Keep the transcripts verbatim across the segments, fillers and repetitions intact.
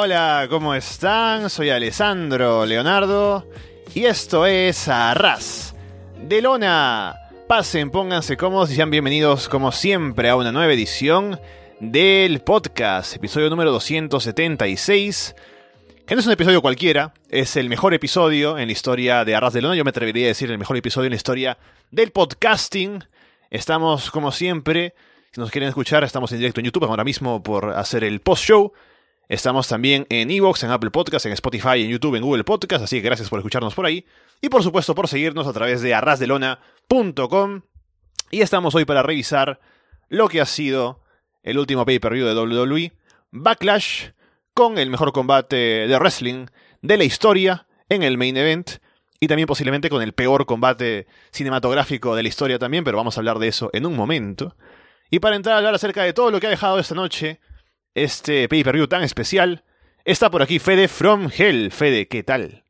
hola, ¿cómo están? Soy Alessandro Leonardo y esto es Arras de Lona. Pasen, pónganse cómodos y sean bienvenidos como siempre a una nueva edición del podcast, episodio número doscientos setenta y seis, que no es un episodio cualquiera, es el mejor episodio en la historia de Arras de Lona. Yo me atrevería a decir el mejor episodio en la historia del podcasting. Estamos como siempre, si nos quieren escuchar, estamos en directo en YouTube ahora mismo por hacer el post-show. Estamos también en iVoox, en Apple Podcast, en Spotify, en YouTube, en Google Podcast, así que gracias por escucharnos por ahí. Y por supuesto por seguirnos a través de arras de lona punto com. Y estamos hoy para revisar lo que ha sido el último pay-per-view de doble u doble u E, Backlash, con el mejor combate de wrestling de la historia en el main event. Y también posiblemente con el peor combate cinematográfico de la historia también, pero vamos a hablar de eso en un momento. Y para entrar a hablar acerca de todo lo que ha dejado esta noche este pay-per-view tan especial, está por aquí Fede from Hell. Fede, ¿qué tal?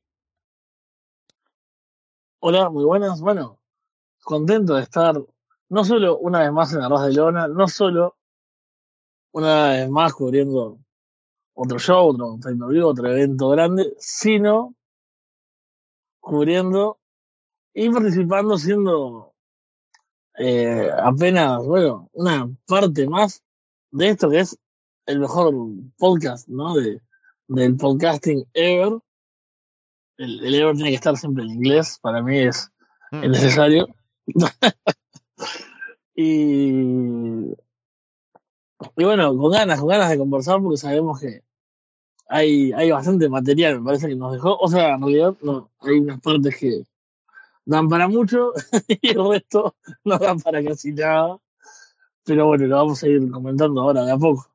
Hola, muy buenas. Bueno, contento de estar no solo una vez más en Arras de Lona, no solo una vez más cubriendo otro show, otro pay-per-view, otro evento grande, sino cubriendo y participando siendo eh, apenas, bueno, una parte más de esto que es el mejor podcast, ¿no? De, del podcasting ever. El, el ever tiene que estar siempre en inglés, para mí es, mm. es necesario. y, y bueno, con ganas, con ganas de conversar porque sabemos que hay, hay bastante material, me parece que nos dejó. O sea, en realidad no, hay unas partes que dan para mucho y el resto no dan para casi nada. Pero bueno, lo vamos a ir comentando ahora de a poco.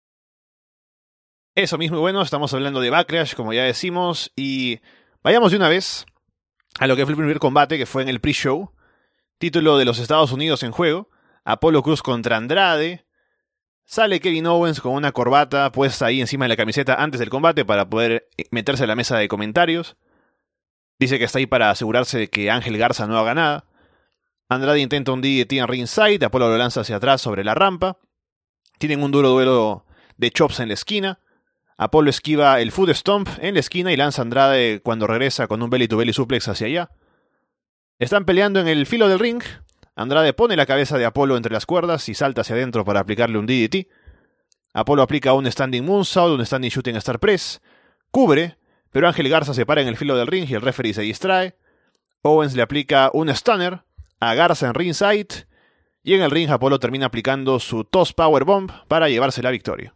Eso mismo, y bueno, estamos hablando de Backlash, como ya decimos, y vayamos de una vez a lo que fue el primer combate, que fue en el pre-show. Título de los Estados Unidos en juego. Apollo Crews contra Andrade. Sale Kevin Owens con una corbata puesta ahí encima de la camiseta antes del combate para poder meterse a la mesa de comentarios. Dice que está ahí para asegurarse de que Ángel Garza no haga nada. Andrade intenta un D D T en ringside. Apollo lo lanza hacia atrás sobre la rampa. Tienen un duro duelo de chops en la esquina. Apollo esquiva el foot stomp en la esquina y lanza a Andrade cuando regresa con un belly to belly suplex hacia allá. Están peleando en el filo del ring. Andrade pone la cabeza de Apollo entre las cuerdas y salta hacia adentro para aplicarle un D D T. Apollo aplica un standing moonsault, un standing shooting star press. Cubre, pero Ángel Garza se para en el filo del ring y el referee se distrae. Owens le aplica un stunner a Garza en ringside. Y en el ring Apollo termina aplicando su toss powerbomb para llevarse la victoria.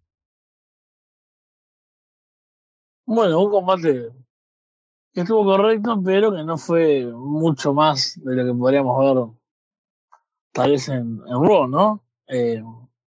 Bueno, un combate que estuvo correcto, pero que no fue mucho más de lo que podríamos ver tal vez en, en Raw, ¿no? Eh,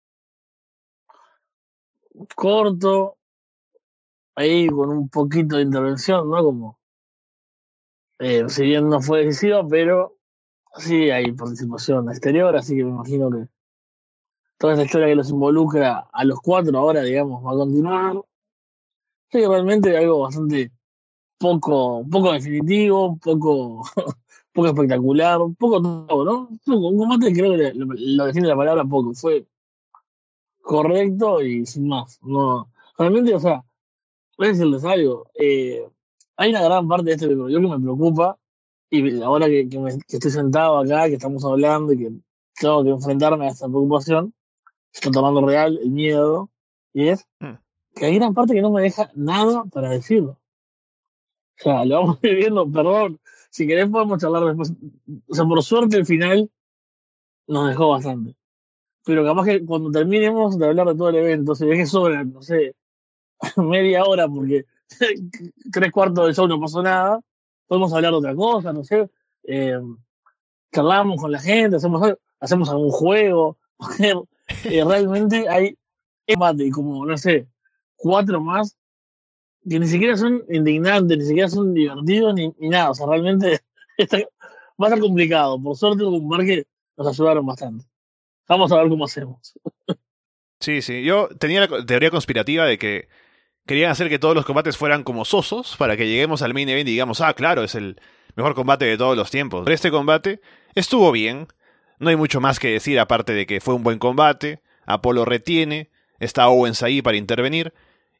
corto, ahí con un poquito de intervención, ¿no? Como, eh, si bien no fue decisiva, pero sí hay participación exterior, así que me imagino que toda esta historia que los involucra a los cuatro ahora, digamos, va a continuar. Sí, realmente algo bastante poco, poco definitivo, poco, poco espectacular, poco todo, ¿no? Un combate creo que lo, lo define la palabra poco, fue correcto y sin más. No, realmente, o sea, voy a decirles algo, eh, hay una gran parte de este video que me preocupa, y ahora que, que, me, que estoy sentado acá, que estamos hablando y que tengo que enfrentarme a esta preocupación, está tomando real el miedo, y es que hay gran parte que no me deja nada para decirlo. O sea, lo vamos viviendo, perdón. Si querés podemos charlar después. O sea, por suerte el final nos dejó bastante. Pero capaz que cuando terminemos de hablar de todo el evento, si ves que sobra, no sé, media hora porque tres cuartos del show no pasó nada, podemos hablar de otra cosa, no sé. Eh, charlamos con la gente, hacemos, hacemos algún juego. eh, realmente hay empate, como, no sé, cuatro más que ni siquiera son indignantes, ni siquiera son divertidos, ni, ni nada. O sea, realmente está, va a ser complicado. Por suerte, con que nos ayudaron bastante. Vamos a ver cómo hacemos. Sí, sí. Yo tenía la teoría conspirativa de que querían hacer que todos los combates fueran como sosos para que lleguemos al main event y digamos, ah, claro, es el mejor combate de todos los tiempos. Pero este combate estuvo bien. No hay mucho más que decir aparte de que fue un buen combate. Apollo retiene. Está Owens ahí para intervenir.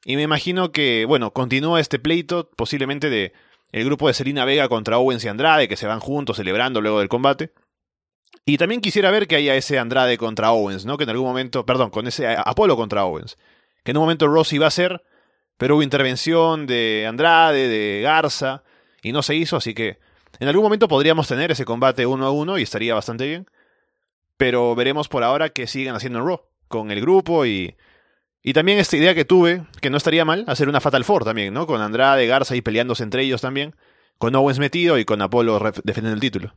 Y me imagino que, bueno, continúa este pleito posiblemente de el grupo de Zelina Vega contra Owens y Andrade, que se van juntos celebrando luego del combate. Y también quisiera ver que haya ese Andrade contra Owens, ¿no? Que en algún momento, perdón, con ese Apolo contra Owens. Que en un momento Ross iba a ser, pero hubo intervención de Andrade, de Garza, y no se hizo, así que en algún momento podríamos tener ese combate uno a uno y estaría bastante bien. Pero veremos por ahora que siguen haciendo en Raw, con el grupo y... Y también esta idea que tuve, que no estaría mal, hacer una Fatal Four también, ¿no? Con Andrade, Garza y peleándose entre ellos también, con Owens metido y con Apolo ref- defendiendo el título.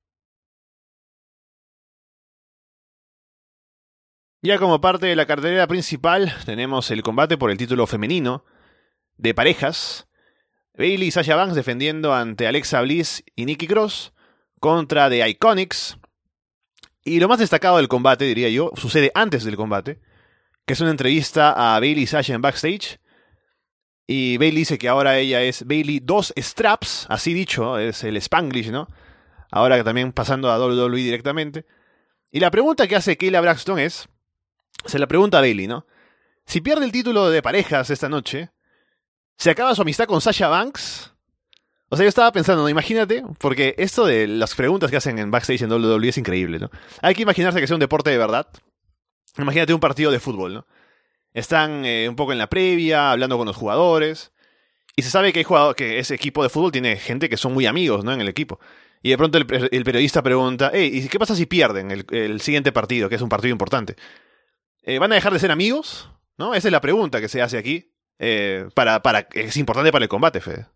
Ya como parte de la cartelera principal, tenemos el combate por el título femenino de parejas. Bayley y Sasha Banks defendiendo ante Alexa Bliss y Nikki Cross contra The Iconics. Y lo más destacado del combate, diría yo, sucede antes del combate, que es una entrevista a Bayley y Sasha en backstage. Y Bayley dice que ahora ella es Bayley dos Straps, así dicho, es el Spanglish, ¿no? Ahora también pasando a W W E directamente. Y la pregunta que hace Kayla Braxton es, se la pregunta a Bayley, ¿no? Si pierde el título de parejas esta noche, ¿se acaba su amistad con Sasha Banks? O sea, yo estaba pensando, ¿no? Imagínate, porque esto de las preguntas que hacen en backstage en W W E es increíble, ¿no? Hay que imaginarse que sea un deporte de verdad. Imagínate un partido de fútbol, ¿no? Están eh, un poco en la previa, hablando con los jugadores, y se sabe que hay jugador, que ese equipo de fútbol tiene gente que son muy amigos, ¿no? En el equipo. Y de pronto el, el periodista pregunta, hey, ¿y qué pasa si pierden el, el siguiente partido, que es un partido importante? Eh, ¿Van a dejar de ser amigos? ¿No? Esa es la pregunta que se hace aquí. Eh, para, para, es importante para el combate, Fede.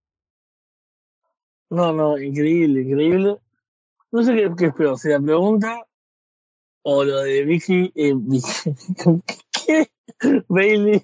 No, no, increíble, increíble. No sé qué, qué es peor, si la pregunta o lo de Vicky, eh, Vicky ¿qué? Bailey.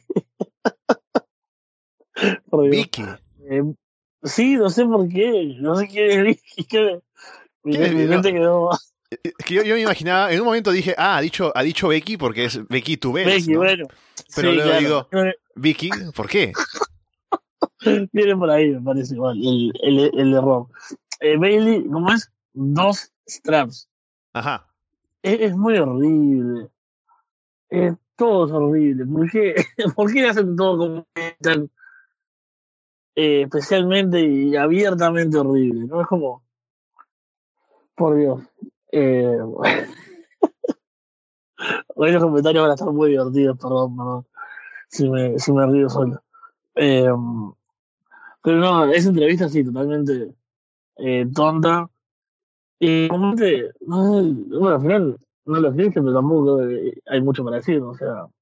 Por Dios. Vicky. Eh, sí, no sé por qué, no sé quién es Vicky. Que mi, ¿Qué? mi No, mente quedó. es que yo, yo me imaginaba, en un momento dije, ah, ha dicho, ha dicho Becky porque es Becky Tubens, Becky, ¿no? bueno. Pero Sí, luego claro. digo, Vicky, ¿por qué? Viene por ahí, me parece igual, el, el, el error. Eh, Bailey, ¿cómo es? Dos straps. Ajá. Es, es muy horrible. Es, todo es horrible. ¿Por qué, ¿Por qué hacen todo como tan eh, especialmente y abiertamente horrible? ¿No? Es como, por Dios. Eh, hoy los comentarios van a estar muy divertidos, perdón, perdón. Si me, si me río solo. Eh, pero no, esa entrevista sí, totalmente eh, tonta. Y como te, no sé, bueno, al final no lo escribiste, pero tampoco eh, hay mucho para decir, o sea, no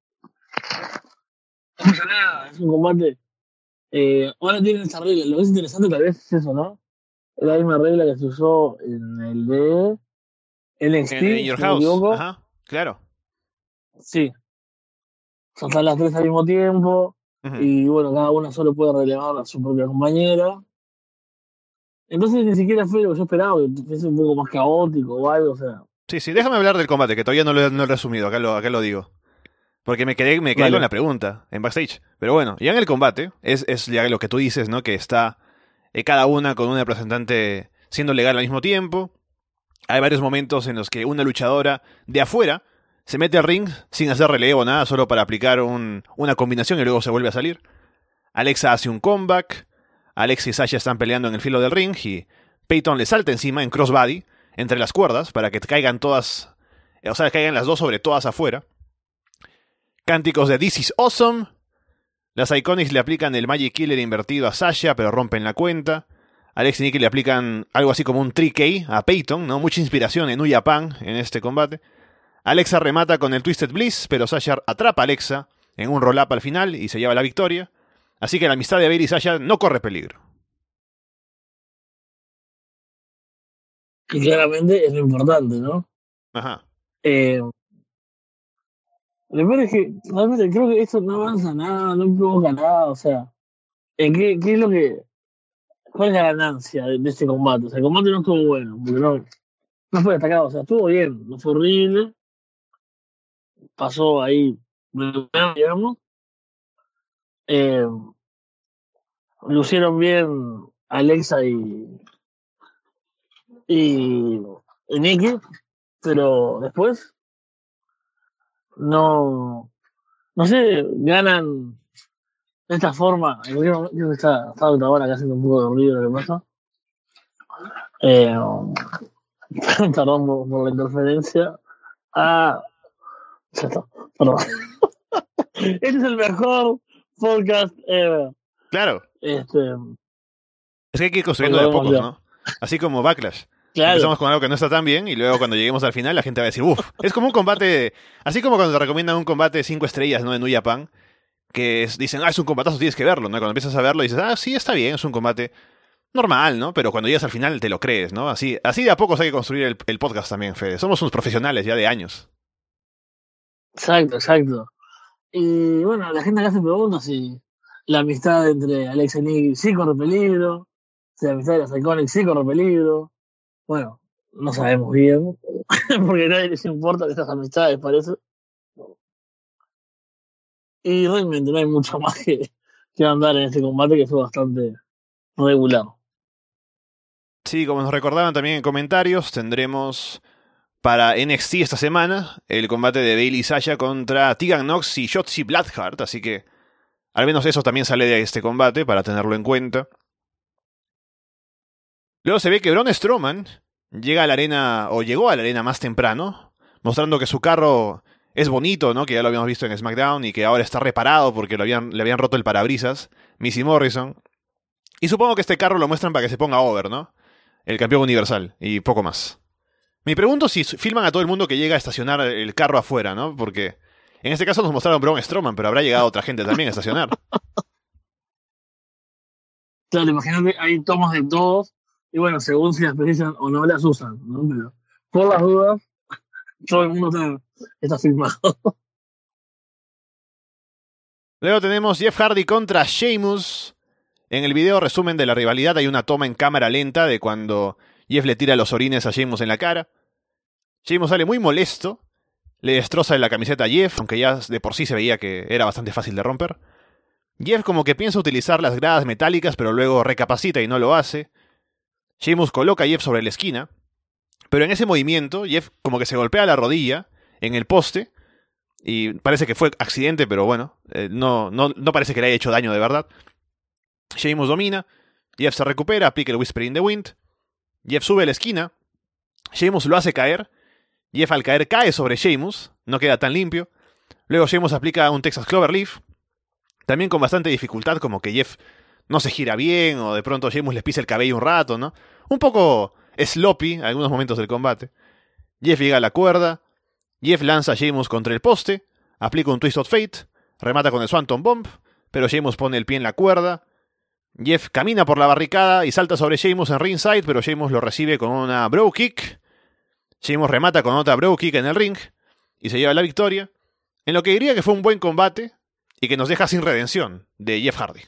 pasa nada, es un combate. Eh, ahora tienen esta regla, lo que es interesante tal vez es eso, ¿no? Es la misma regla que se usó en el de En, en N X T, Your si no me House, equivoco. ajá, claro. Sí, saltan las tres al mismo tiempo Ujú. y bueno, cada una solo puede relevar a su propia compañera. Entonces ni siquiera fue lo que yo esperaba, que fuese un poco más caótico o algo, o sea, Sí, sí, déjame hablar del combate, que todavía no lo, he- no lo he resumido, acá lo, acá lo digo. Porque me quedé, me quedé con vale. la pregunta en backstage. Pero bueno, ya en el combate, es, es ya lo que tú dices, ¿no? Que está eh, cada una con un representante siendo legal al mismo tiempo. Hay varios momentos en los que una luchadora de afuera se mete al ring sin hacer relevo o nada, solo para aplicar un, una combinación y luego se vuelve a salir. Alexa hace un comeback. Alexa y Sasha están peleando en el filo del ring y Peyton le salta encima en crossbody entre las cuerdas para que caigan todas, o sea, caigan las dos sobre todas afuera. Cánticos de This is Awesome. Las Iconics le aplican el Magic Killer invertido a Sasha, pero rompen la cuenta. Alex y Nikki le aplican algo así como un tres K a Peyton, ¿no? Mucha inspiración en New Japan en este combate. Alexa remata con el Twisted Bliss, pero Sasha atrapa a Alexa en un roll-up al final y se lleva la victoria. Así que la amistad de Bayley y Sasha no corre peligro. Que claramente es lo importante, ¿no? Ajá. Eh, lo peor es que realmente creo que esto no avanza nada, no provoca nada, o sea, eh, ¿qué, ¿qué es lo que, cuál es la ganancia de, de este combate? O sea, el combate no estuvo bueno, porque no, no fue destacado, o sea, estuvo bien, no fue horrible, pasó ahí, digamos, eh, lucieron bien Alexa y, y, y Nikki, pero después no, no sé, ganan de esta forma, en cualquier momento, creo que está, está ahora acá haciendo un poco de ruido lo que pasa. Eh, perdón por, por la interferencia. Ah, ya está, perdón. Este es el mejor podcast ever. Claro. Este, es que hay que ir construyendo de a pocos, ¿no? Así como Backlash. Claro. Empezamos con algo que no está tan bien y luego cuando lleguemos al final la gente va a decir, uff, es como un combate, así como cuando te recomiendan un combate de cinco estrellas, ¿no? En New Japan, que es, dicen, ah, es un combatazo, tienes que verlo, ¿no? Cuando empiezas a verlo dices, ah, sí, está bien, es un combate normal, ¿no? Pero cuando llegas al final te lo crees, ¿no? Así, así de a pocos hay que construir el, el podcast también, Fede. Somos unos profesionales ya de años. Exacto, exacto. Y bueno, la gente acá se pregunta si la amistad entre Alex y Nick sí corre peligro, si la amistad de las Iconics sí corre peligro. Bueno, no sabemos bien, porque a nadie les importa estas amistades, parece. Y realmente no hay mucho más que, que andar en este combate, que fue bastante regular. Sí, como nos recordaban también en comentarios, tendremos para N X T esta semana el combate de Bayley Sasha contra Tegan Nox y Shotzi Blackheart, así que al menos eso también sale de este combate para tenerlo en cuenta. Luego se ve que Braun Strowman llega a la arena, o llegó a la arena más temprano, mostrando que su carro es bonito, ¿no? Que ya lo habíamos visto en SmackDown y que ahora está reparado porque lo habían, le habían roto el parabrisas, Missy Morrison. Y supongo que este carro lo muestran para que se ponga over, ¿no? El campeón universal y poco más. Me pregunto si filman a todo el mundo que llega a estacionar el carro afuera, ¿no? Porque en este caso nos mostraron Braun Strowman, pero habrá llegado otra gente también a estacionar. Claro, imagínate, hay tomas de todos, y bueno, según si las precisan o no las usan, ¿no? Pero por las dudas, todo el mundo está, está filmado. Luego tenemos Jeff Hardy contra Sheamus. En el video resumen de la rivalidad hay una toma en cámara lenta de cuando Jeff le tira los orines a Sheamus en la cara. Sheamus sale muy molesto, le destroza la camiseta a Jeff, aunque ya de por sí se veía que era bastante fácil de romper. Jeff como que piensa utilizar las gradas metálicas, pero luego recapacita y no lo hace. Sheamus coloca a Jeff sobre la esquina, pero en ese movimiento Jeff como que se golpea la rodilla en el poste, y parece que fue accidente, pero bueno, eh, no, no, no parece que le haya hecho daño de verdad. Sheamus domina, Jeff se recupera, aplica el Whisper in the Wind, Jeff sube a la esquina, Sheamus lo hace caer, Jeff al caer cae sobre Sheamus, no queda tan limpio, luego Sheamus aplica un Texas Cloverleaf, también con bastante dificultad, como que Jeff no se gira bien, o de pronto Sheamus les pisa el cabello un rato, ¿no? Un poco sloppy en algunos momentos del combate. Jeff llega a la cuerda, Jeff lanza a Sheamus contra el poste, aplica un Twist of Fate, remata con el Swanton Bomb, pero Sheamus pone el pie en la cuerda. Jeff camina por la barricada y salta sobre Sheamus en ringside, pero Sheamus lo recibe con una Bro Kick. Sheamus remata con otra Bro Kick en el ring y se lleva la victoria, en lo que diría que fue un buen combate y que nos deja sin redención de Jeff Hardy.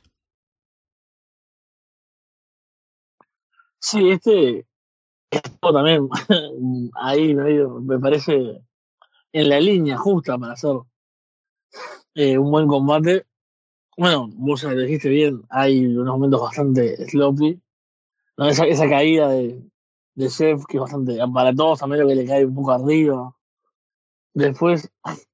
Sí, este esto también ahí medio, me parece en la línea justa para hacer eh, un buen combate. Bueno, vos ya lo dijiste bien, hay unos momentos bastante sloppy, ¿no? Esa, esa caída de, de Jeff, que es bastante aparatosa, medio que le cae un poco arriba. Después,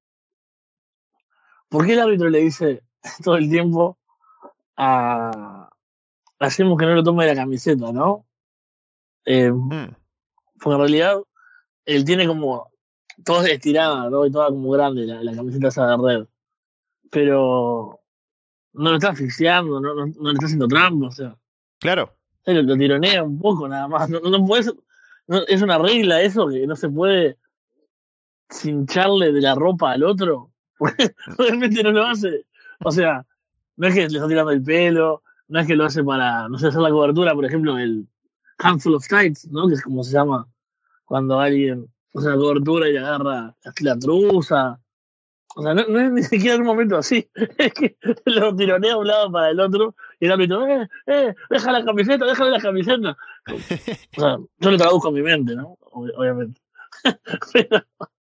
¿por qué el árbitro le dice todo el tiempo a hacemos que no lo tome de la camiseta, ¿no? Eh, mm. Porque en realidad él tiene como toda estirada, ¿no? Y toda como grande la, la camiseta esa de red. Pero no lo está asfixiando, no, no, no le está haciendo trampa, o sea. Claro. Lo, lo tironea un poco nada más. No, no puede ser, no, es una regla eso, que no se puede cincharle de la ropa al otro. Realmente no lo hace. O sea, no es que le está tirando el pelo, no es que lo hace para, no sé, hacer la cobertura, por ejemplo, el Handful of Tights, ¿no? Que es como se llama cuando alguien hace la cobertura y le agarra la truza. O sea, no, no es ni siquiera en un momento así. Es que lo tironea de un lado para el otro y el árbitro, eh, eh, deja la camiseta, déjale la camiseta. O sea, yo lo traduzco en mi mente, ¿no? Obviamente. pero,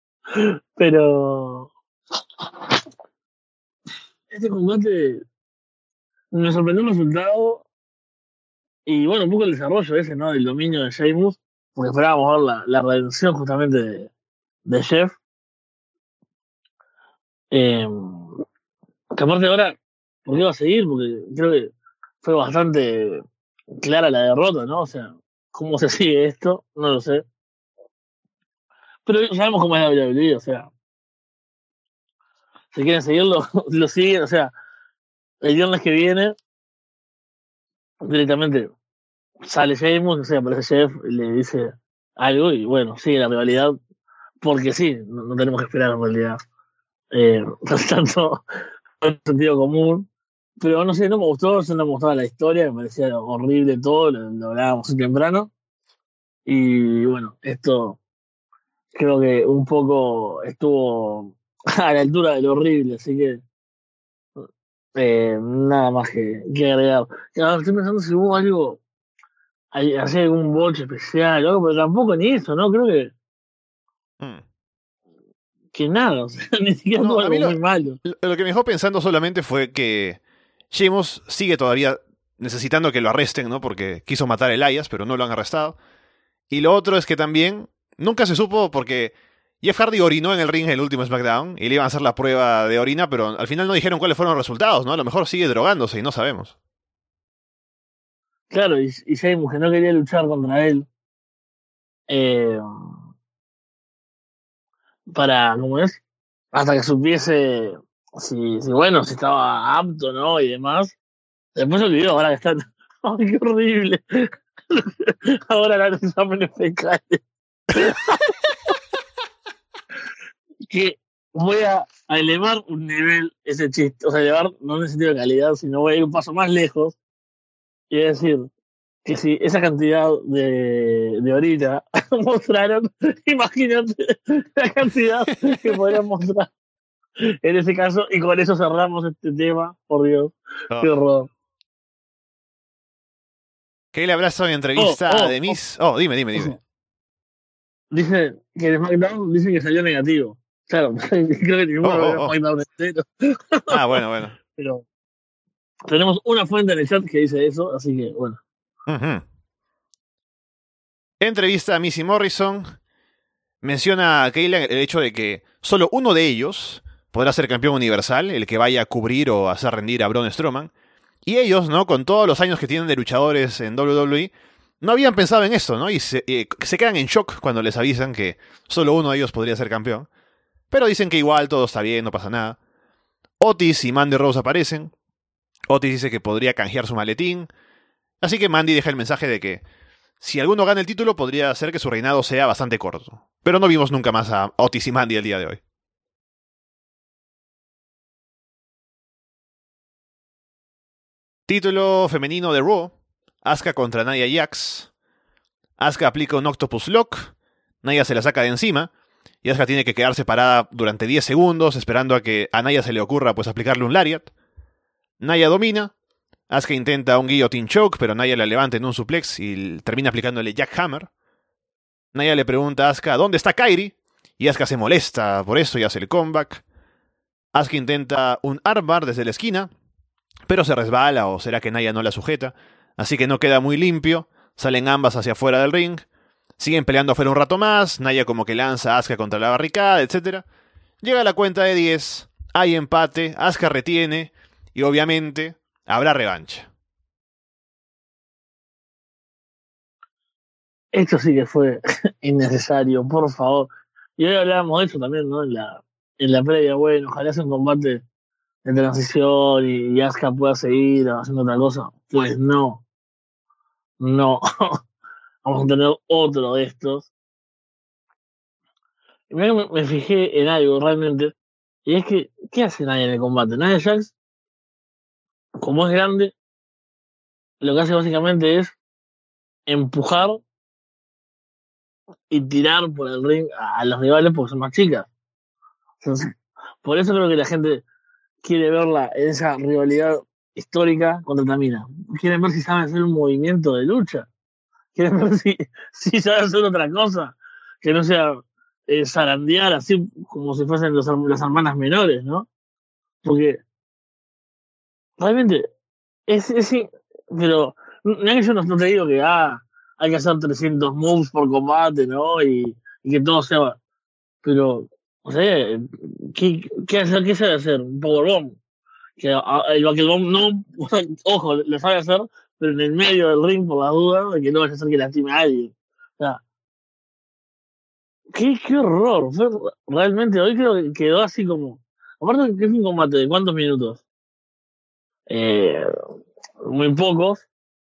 pero este combate me sorprendió el resultado y bueno, un poco el desarrollo ese, ¿no? Del dominio de Sheamus, porque esperábamos ver la, la redención justamente de, de Jeff. Eh, que aparte ahora, por qué va a seguir, porque creo que fue bastante clara la derrota, ¿no? O sea, ¿cómo se sigue esto? No lo sé. Pero sabemos cómo es la W W E, o sea, si quieren seguirlo, lo siguen, o sea, el viernes que viene, directamente sale Sheamus, o sea, aparece Jeff y le dice algo y bueno, sigue la rivalidad, porque sí, no, no tenemos que esperar en realidad. Eh, tanto en sentido común. Pero no sé, no me gustó, no me gustaba la historia, me parecía horrible todo, lo, lo hablábamos muy temprano. Y bueno, esto creo que un poco estuvo a la altura de lo horrible, así que eh, nada más que, que agregar. Claro, estoy pensando si hubo algo, hay- hacer algún botch especial o algo, pero tampoco ni eso, ¿no? Creo que, Mm. que nada, o sea, ni siquiera No, tuvo a mí algo lo, muy malo. lo lo que me dejó pensando solamente fue que Sheamus sigue todavía necesitando que lo arresten, ¿no? Porque quiso matar a Elias, pero no lo han arrestado. Y lo otro es que también nunca se supo porque Jeff Hardy orinó en el ring en el último SmackDown y le iban a hacer la prueba de orina, pero al final no dijeron cuáles fueron los resultados, ¿no? A lo mejor sigue drogándose y no sabemos. Claro, y, y Sheamus que no quería luchar contra él, eh, para, ¿cómo es? Hasta que supiese si, si, bueno, si estaba apto, ¿no? Y demás. Después se olvidó, ahora que están. ¡Ay, qué horrible! Ahora los exámenes fecales. Que voy a, a elevar un nivel ese chiste. O sea, elevar no en el sentido de calidad, sino voy a ir un paso más lejos. Y voy a decir que si esa cantidad de, de orina mostraron, imagínate la cantidad que podrían mostrar en ese caso. Y con eso cerramos este tema. Por Dios, qué Oh. horror. ¿Qué le habrá estado en Oh, entrevista oh, de Miss? Oh, dime, dime, dime. oh. Dice que en SmackDown dice que salió negativo. Claro, creo que ninguno Oh, lo oh, vio oh. SmackDown entero. Ah, bueno, bueno. Pero tenemos una fuente en el chat que dice eso, así que bueno. Ujú. Entrevista a Missy Morrison. Menciona a Kayla el hecho de que solo uno de ellos podrá ser campeón universal, el que vaya a cubrir o hacer rendir a Braun Strowman. Y ellos, ¿no? Con todos los años que tienen de luchadores en W W E, no habían pensado en esto, ¿no? Y se, eh, se quedan en shock cuando les avisan que solo uno de ellos podría ser campeón. Pero dicen que igual todo está bien, no pasa nada. Otis y Mandy Rose aparecen. Otis dice que podría canjear su maletín. Así que Mandy deja el mensaje de que si alguno gana el título podría hacer que su reinado sea bastante corto. Pero no vimos nunca más a Otis y Mandy el día de hoy. Título femenino de Raw. Asuka contra Nia Jax. Asuka aplica un Octopus Lock. Nia se la saca de encima. Y Asuka tiene que quedarse parada durante diez segundos esperando a que a Nia se le ocurra pues aplicarle un Lariat. Nia domina. Asuka intenta un Guillotine Choke, pero Nia la levanta en un suplex y termina aplicándole Jackhammer. Nia le pregunta a Asuka ¿dónde está Kairi? Y Asuka se molesta por eso y hace el comeback. Asuka intenta un armbar desde la esquina, pero se resbala o será que Nia no la sujeta, así que no queda muy limpio. Salen ambas hacia afuera del ring. Siguen peleando afuera un rato más. Nia como que lanza a Asuka contra la barricada, etcétera. Llega la cuenta de diez. Hay empate. Asuka retiene. Y obviamente habrá revancha. Esto sí que fue innecesario, por favor. Y hoy hablábamos de eso también, ¿no? En la, en la previa, bueno, ojalá sea un combate de transición y, y Asuka pueda seguir haciendo otra cosa. Pues no, no. Vamos a tener otro de estos. Y mira que me, me fijé en algo realmente. Y es que, ¿qué hace Nia en el combate? Nia Jax, como es grande, lo que hace básicamente es empujar y tirar por el ring a, a los rivales porque son más chicas. Entonces, por eso creo que la gente quiere verla en esa rivalidad histórica contra Tamina. Quieren ver si sabe hacer un movimiento de lucha. Quieren ver si, si sabe hacer otra cosa. Que no sea eh, zarandear así como si fuesen los, las hermanas menores, ¿no? Porque realmente es, es sí, pero no es que yo no, no te digo que ah, hay que hacer trescientos moves por combate, ¿no? Y, y que todo sea. Pero, o sea, ¿qué, qué, hacer, qué sabe hacer? ¿Un powerbomb? que a- el Buckelbaum no, ojo, lo sabe hacer, pero en el medio del ring por la duda de que no vaya a ser que lastime a alguien. O sea, qué, qué horror. Fue, realmente hoy creo que quedó así como. Aparte que es un combate de cuántos minutos. Eh, muy pocos.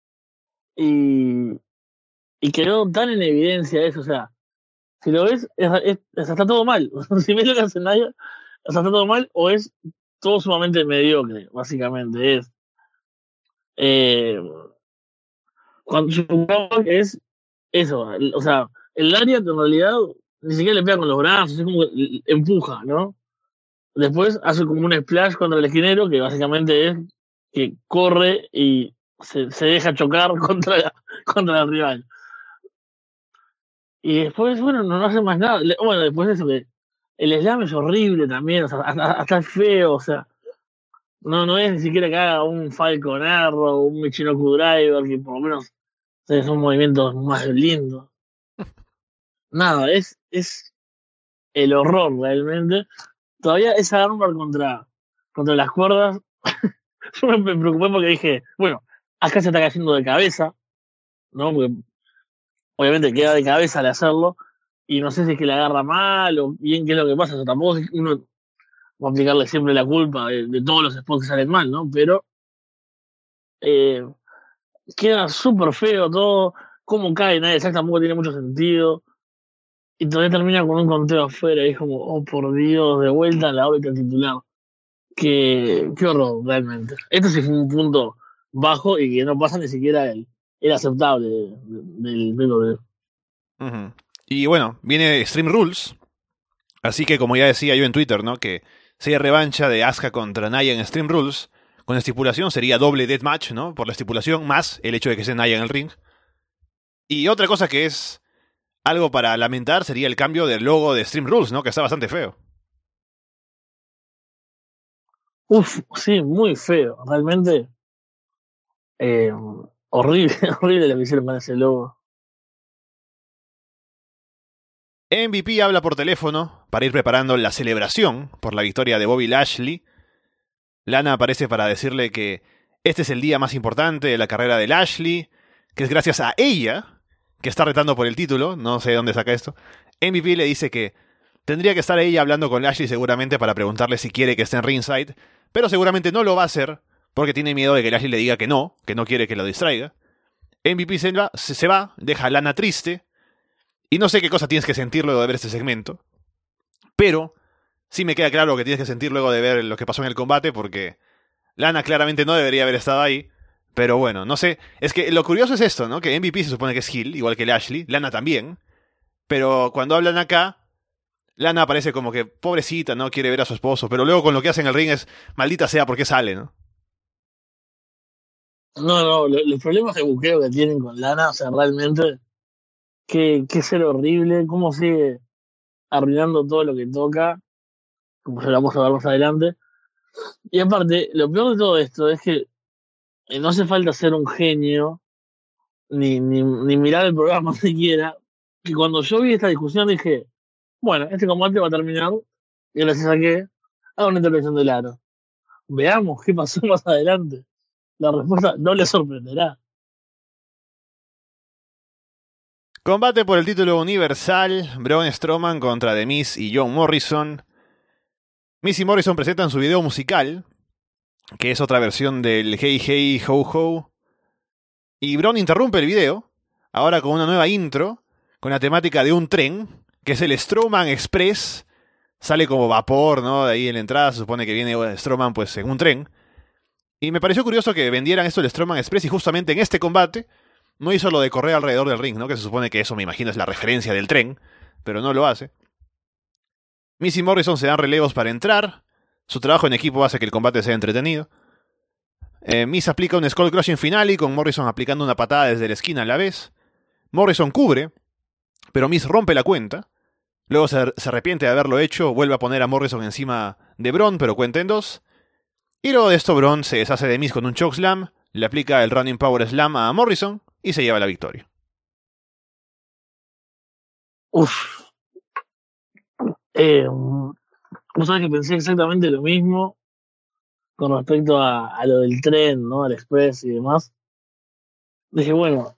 Y, y quedó tan en evidencia eso. O sea, si lo ves, es, es- es- está todo mal. Si ves lo que hace nadie, o sea, está todo mal o es todo sumamente mediocre, básicamente. Es. Eh, cuando supongamos que es eso, el- o sea, el área en realidad ni siquiera le pega con los brazos, es como que empuja, ¿no? Después hace como un splash contra el esquinero, que básicamente es que corre y se, se deja chocar contra, la- contra el rival. Y después, bueno, no, no hace más nada. Le- Bueno, después de eso que el slam es horrible también, o sea, hasta, hasta es feo, o sea, no, no es ni siquiera que haga un Falcon Arrow, un Michinoku Driver, que por lo menos eh, son movimientos más lindos. Nada, es, es el horror realmente. Todavía esa armbar contra, contra las cuerdas, yo me, me preocupé porque dije, bueno, acá se está cayendo de cabeza, ¿no? Porque obviamente queda de cabeza al hacerlo, y no sé si es que le agarra mal o bien qué es lo que pasa. O sea, tampoco es que uno va a aplicarle siempre la culpa de, de todos los spots que salen mal, ¿no? Pero eh, queda súper feo todo, cómo cae nadie, exacto, tampoco tiene mucho sentido. Y todavía termina con un conteo afuera, y es como, oh por Dios, de vuelta a la órbita titular. Qué, qué horror, realmente. Esto sí fue un punto bajo y que no pasa ni siquiera el, el aceptable de- de- del pay per view. Ujú. Y bueno, viene Extreme Rules. Así que, como ya decía yo en Twitter, ¿no? Que sería revancha de Asuka contra Nia en Extreme Rules. Con estipulación sería doble deathmatch, ¿no? Por la estipulación, más el hecho de que sea Nia en el ring. Y otra cosa que es algo para lamentar sería el cambio del logo de Extreme Rules, ¿no? Que está bastante feo. Uf, sí, muy feo. Realmente eh, horrible, horrible lo que hicieron con ese logo. M V P habla por teléfono para ir preparando la celebración por la victoria de Bobby Lashley. Lana aparece para decirle que este es el día más importante de la carrera de Lashley, que es gracias a ella que está retando por el título, no sé de dónde saca esto. M V P le dice que tendría que estar ella hablando con Lashley seguramente para preguntarle si quiere que esté en ringside, pero seguramente no lo va a hacer porque tiene miedo de que Lashley le diga que no, que no quiere que lo distraiga. M V P se va, se va, deja a Lana triste, y no sé qué cosa tienes que sentir luego de ver este segmento, pero sí me queda claro que tienes que sentir luego de ver lo que pasó en el combate, porque Lana claramente no debería haber estado ahí. Pero bueno, no sé. Es que lo curioso es esto, ¿no? Que M V P se supone que es heel, igual que Lashley. Lana también. Pero cuando hablan acá, Lana aparece como que pobrecita, ¿no? Quiere ver a su esposo. Pero luego con lo que hace en el ring es maldita sea porque sale, ¿no? No, no, lo- los problemas de buqueo que tienen con Lana, o sea, realmente, qué, qué ser horrible, cómo sigue arruinando todo lo que toca, como ya lo vamos a ver más adelante. Y aparte, lo peor de todo esto es que eh, no hace falta ser un genio, ni, ni, ni mirar el programa siquiera, que cuando yo vi esta discusión dije, bueno, este combate va a terminar, y ahora se saqué, hago una intervención de Lana. Veamos qué pasó más adelante. La respuesta no le sorprenderá. Combate por el título universal. Braun Strowman contra The Miz y John Morrison. Miz y Morrison presentan su video musical, que es otra versión del Hey Hey Ho Ho. Y Braun interrumpe el video, ahora con una nueva intro, con la temática de un tren, que es el Strowman Express. Sale como vapor, ¿no? De ahí en la entrada se supone que viene Strowman pues en un tren. Y me pareció curioso que vendieran esto del Strowman Express y justamente en este combate no hizo lo de correr alrededor del ring, ¿no? Que se supone que eso me imagino es la referencia del tren, pero no lo hace. Miz y Morrison se dan relevos para entrar. Su trabajo en equipo hace que el combate sea entretenido. Eh, Miz aplica un Skull Crushing Finale con Morrison aplicando una patada desde la esquina a la vez. Morrison cubre, pero Miz rompe la cuenta. Luego se, se arrepiente de haberlo hecho, vuelve a poner a Morrison encima de Braun, pero cuenta en dos. Y luego de esto Braun se deshace de Miz con un chokeslam, le aplica el Running Power Slam a Morrison y se lleva la victoria. Uf, eh, vos sabés que pensé exactamente lo mismo. con respecto a, a lo del tren, ¿no? Al Express y demás. Dije, bueno,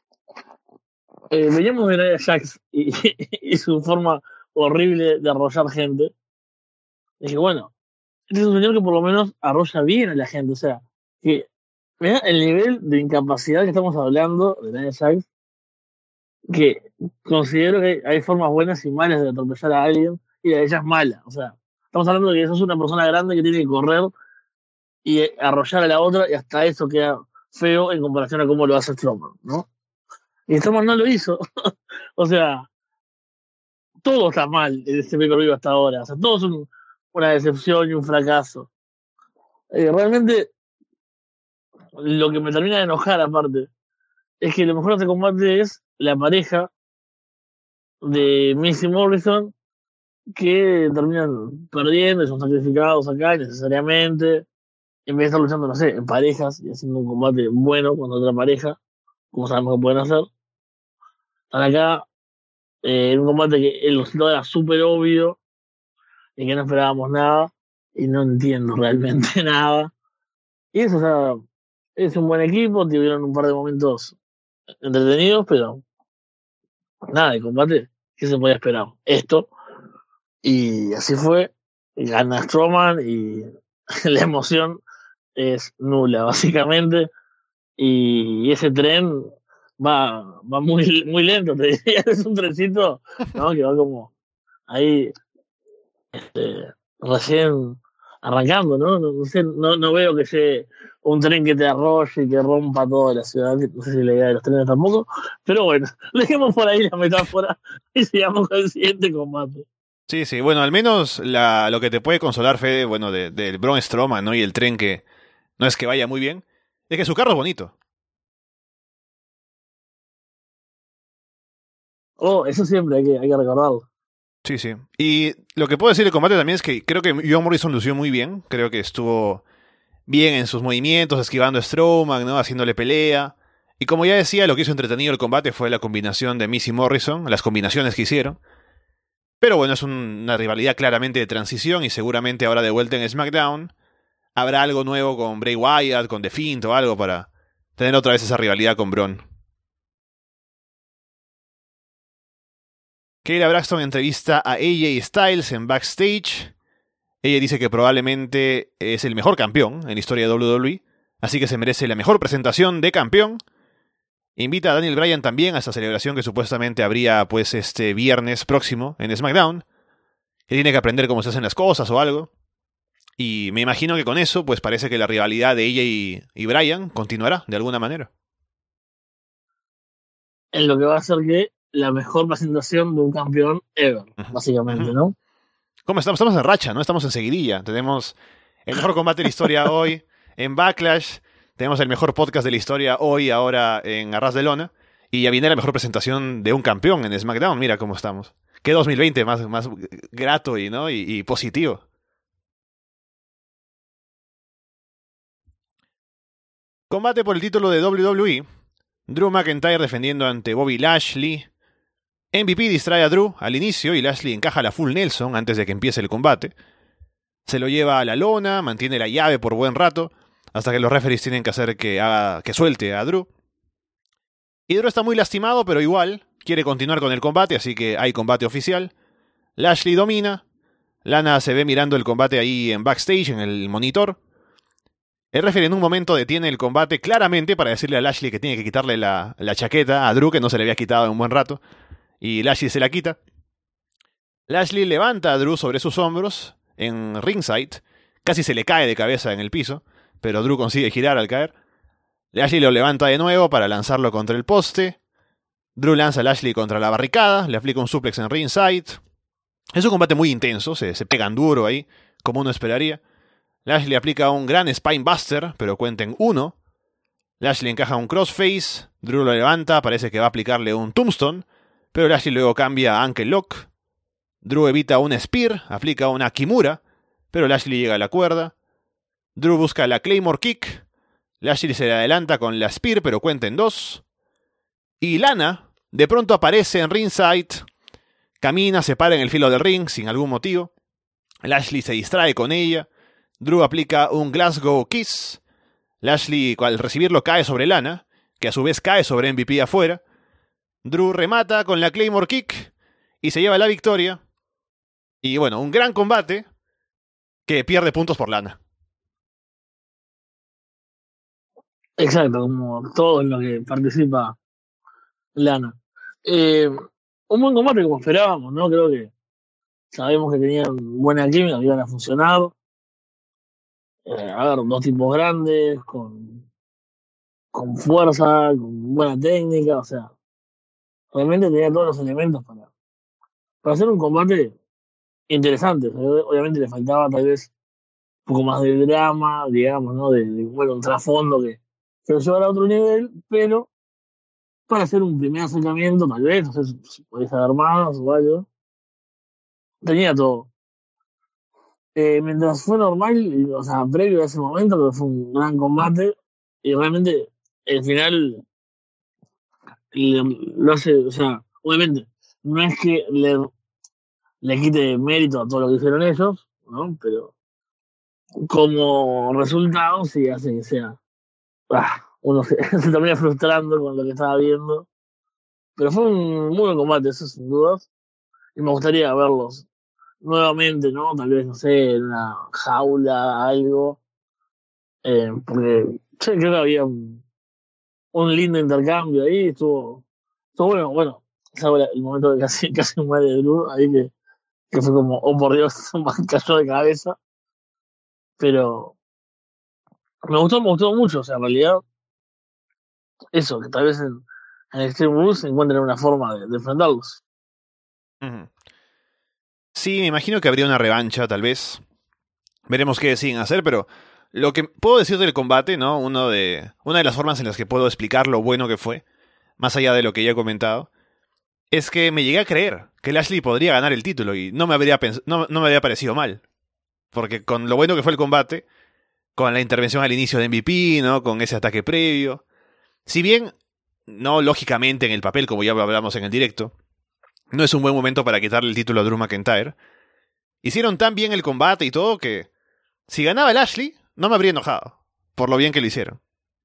eh, veníamos de Nia Jax y, y su forma horrible de arrollar gente. Dije, bueno, este es un señor que por lo menos arrolla bien a la gente. O sea, que mira el nivel de incapacidad que estamos hablando de Nia Jax, que considero que hay formas buenas y malas de atropellar a alguien, y la de ella es mala. O sea, estamos hablando de que sos una persona grande que tiene que correr y arrollar a la otra, y hasta eso queda feo en comparación a cómo lo hace Strowman, ¿no? Y Strowman no lo hizo. O sea, todo está mal en este pay-per-view hasta ahora. O sea, todo es un, una decepción y un fracaso. Eh, realmente, lo que me termina de enojar, aparte, es que lo mejor de este combate es la pareja de Miz y Morrison, que terminan perdiendo y son sacrificados acá innecesariamente, en vez de estar luchando, no sé, en parejas y haciendo un combate bueno contra otra pareja, como sabemos que pueden hacer. Están acá eh, en un combate que el resultado era súper obvio y que no esperábamos nada, y no entiendo realmente nada. Y eso, o sea, es un buen equipo, tuvieron un par de momentos entretenidos, pero nada, de combate, ¿qué se podía esperar? Esto, y así fue, gana Strowman y la emoción es nula, básicamente, y ese tren va, va muy, muy lento, te diría, es un trencito, ¿no? Que va como ahí, este, recién arrancando, ¿no? No, no sé, no, no veo que sea un tren que te arrolle y que rompa toda la ciudad, no sé si la idea de los trenes tampoco, pero bueno, dejemos por ahí la metáfora y sigamos con el siguiente combate. Sí, sí, bueno, al menos la, lo que te puede consolar, Fede, bueno, del de, de Braun Strowman, ¿no? Y el tren que no es que vaya muy bien, es que su carro es bonito. Oh, eso siempre hay que, hay que recordarlo. Sí, sí. Y lo que puedo decir del combate también es que creo que John Morrison lució muy bien. Creo que estuvo bien en sus movimientos, esquivando a Strowman, ¿no? Haciéndole pelea. Y como ya decía, lo que hizo entretenido el combate fue la combinación de Miz y Morrison, las combinaciones que hicieron. Pero bueno, es un, una rivalidad claramente de transición y seguramente ahora de vuelta en SmackDown habrá algo nuevo con Bray Wyatt, con The Fiend o algo para tener otra vez esa rivalidad con Braun. Kayla Braxton entrevista a A J Styles en backstage. Ella dice que probablemente es el mejor campeón en la historia de W W E, así que se merece la mejor presentación de campeón. Invita a Daniel Bryan también a esta celebración que supuestamente habría pues este viernes próximo en SmackDown, que tiene que aprender cómo se hacen las cosas o algo. Y me imagino que con eso pues parece que la rivalidad de ella y, y Bryan continuará de alguna manera. En lo que va a ser que la mejor presentación de un campeón ever, uh-huh. básicamente, uh-huh. ¿no? ¿Cómo estamos? Estamos en racha, ¿no? Estamos en seguidilla. Tenemos el mejor combate de la historia hoy en Backlash. Tenemos el mejor podcast de la historia hoy, ahora en Arras de Lona. Y ya viene la mejor presentación de un campeón en SmackDown. Mira cómo estamos. Qué dos mil veinte más, más grato y, ¿no? y, y positivo. Combate por el título de W W E. Drew McIntyre defendiendo ante Bobby Lashley. M V P distrae a Drew al inicio y Lashley encaja la full Nelson antes de que empiece el combate. Se lo lleva a la lona, mantiene la llave por buen rato, hasta que los referees tienen que hacer que, haga, que suelte a Drew. Y Drew está muy lastimado, pero igual quiere continuar con el combate, así que hay combate oficial. Lashley domina. Lana se ve mirando el combate ahí en backstage, en el monitor. El referee en un momento detiene el combate claramente para decirle a Lashley que tiene que quitarle la, la chaqueta a Drew, que no se le había quitado en un buen rato. Y Lashley se la quita. Lashley levanta a Drew sobre sus hombros en ringside. Casi se le cae de cabeza en el piso, pero Drew consigue girar al caer. Lashley lo levanta de nuevo para lanzarlo contra el poste. Drew lanza a Lashley contra la barricada, le aplica un suplex en ringside. Es un combate muy intenso, se, se pegan duro ahí, como uno esperaría. Lashley aplica un gran spinebuster, pero cuenta en uno. Lashley encaja un crossface, Drew lo levanta, parece que va a aplicarle un tombstone, pero Lashley luego cambia a ankle lock. Drew evita un spear, aplica una kimura, pero Lashley llega a la cuerda. Drew busca la Claymore Kick. Lashley se le adelanta con la spear, pero cuenta en dos. Y Lana de pronto aparece en ringside. Camina, se para en el filo del ring sin algún motivo. Lashley se distrae con ella. Drew aplica un Glasgow Kiss. Lashley, al recibirlo, cae sobre Lana, que a su vez cae sobre M V P afuera. Drew remata con la Claymore Kick y se lleva la victoria. Y bueno, un gran combate que pierde puntos por Lana. Exacto, como todo en lo que participa Lana. Eh, un buen combate como esperábamos, ¿no? Creo que sabemos que tenían buena química, que iban a funcionar. Eh, a ver, dos tipos grandes, con, con fuerza, con buena técnica, o sea, realmente tenía todos los elementos para, para hacer un combate interesante. O sea, obviamente le faltaba tal vez un poco más de drama, digamos, ¿no? De, de bueno, un trasfondo que, que lo llevara a otro nivel, pero para hacer un primer acercamiento, tal vez, no sé si, si podés saber más o algo, tenía todo. Eh, mientras fue normal, y, o sea, previo a ese momento, que fue un gran combate, y realmente el final le- lo hace, o sea, obviamente, no es que le, le quite mérito a todo lo que hicieron ellos, ¿no? Pero como resultado sí hace que sea, ah, uno se, se termina frustrando con lo que estaba viendo. Pero fue un muy buen combate, eso sin dudas, y me gustaría verlos nuevamente, ¿no? Tal vez, no sé, en una jaula, algo. Eh, porque sí, creo que había un, un lindo intercambio ahí, estuvo, estuvo bueno, bueno, salvo la- el momento de casi, casi muere Drew, ahí que, que fue como, oh por Dios, me cayó de cabeza, pero me gustó, me gustó mucho, o sea, en realidad, eso, que tal vez en, en Extreme Rules se encuentren una forma de, de enfrentarlos. Ujú. Sí, me imagino que habría una revancha, tal vez. Veremos qué deciden hacer, pero lo que puedo decir del combate, ¿no? Uno de, una de las formas en las que puedo explicar lo bueno que fue, más allá de lo que ya he comentado, es que me llegué a creer que Lashley podría ganar el título y no me habría, pens- no, no me habría parecido mal. Porque con lo bueno que fue el combate, con la intervención al inicio de M V P, ¿no? Con ese ataque previo. Si bien, no lógicamente en el papel, como ya hablamos en el directo, no es un buen momento para quitarle el título a Drew McIntyre, hicieron tan bien el combate y todo que si ganaba Lashley, no me habría enojado, por lo bien que lo hicieron.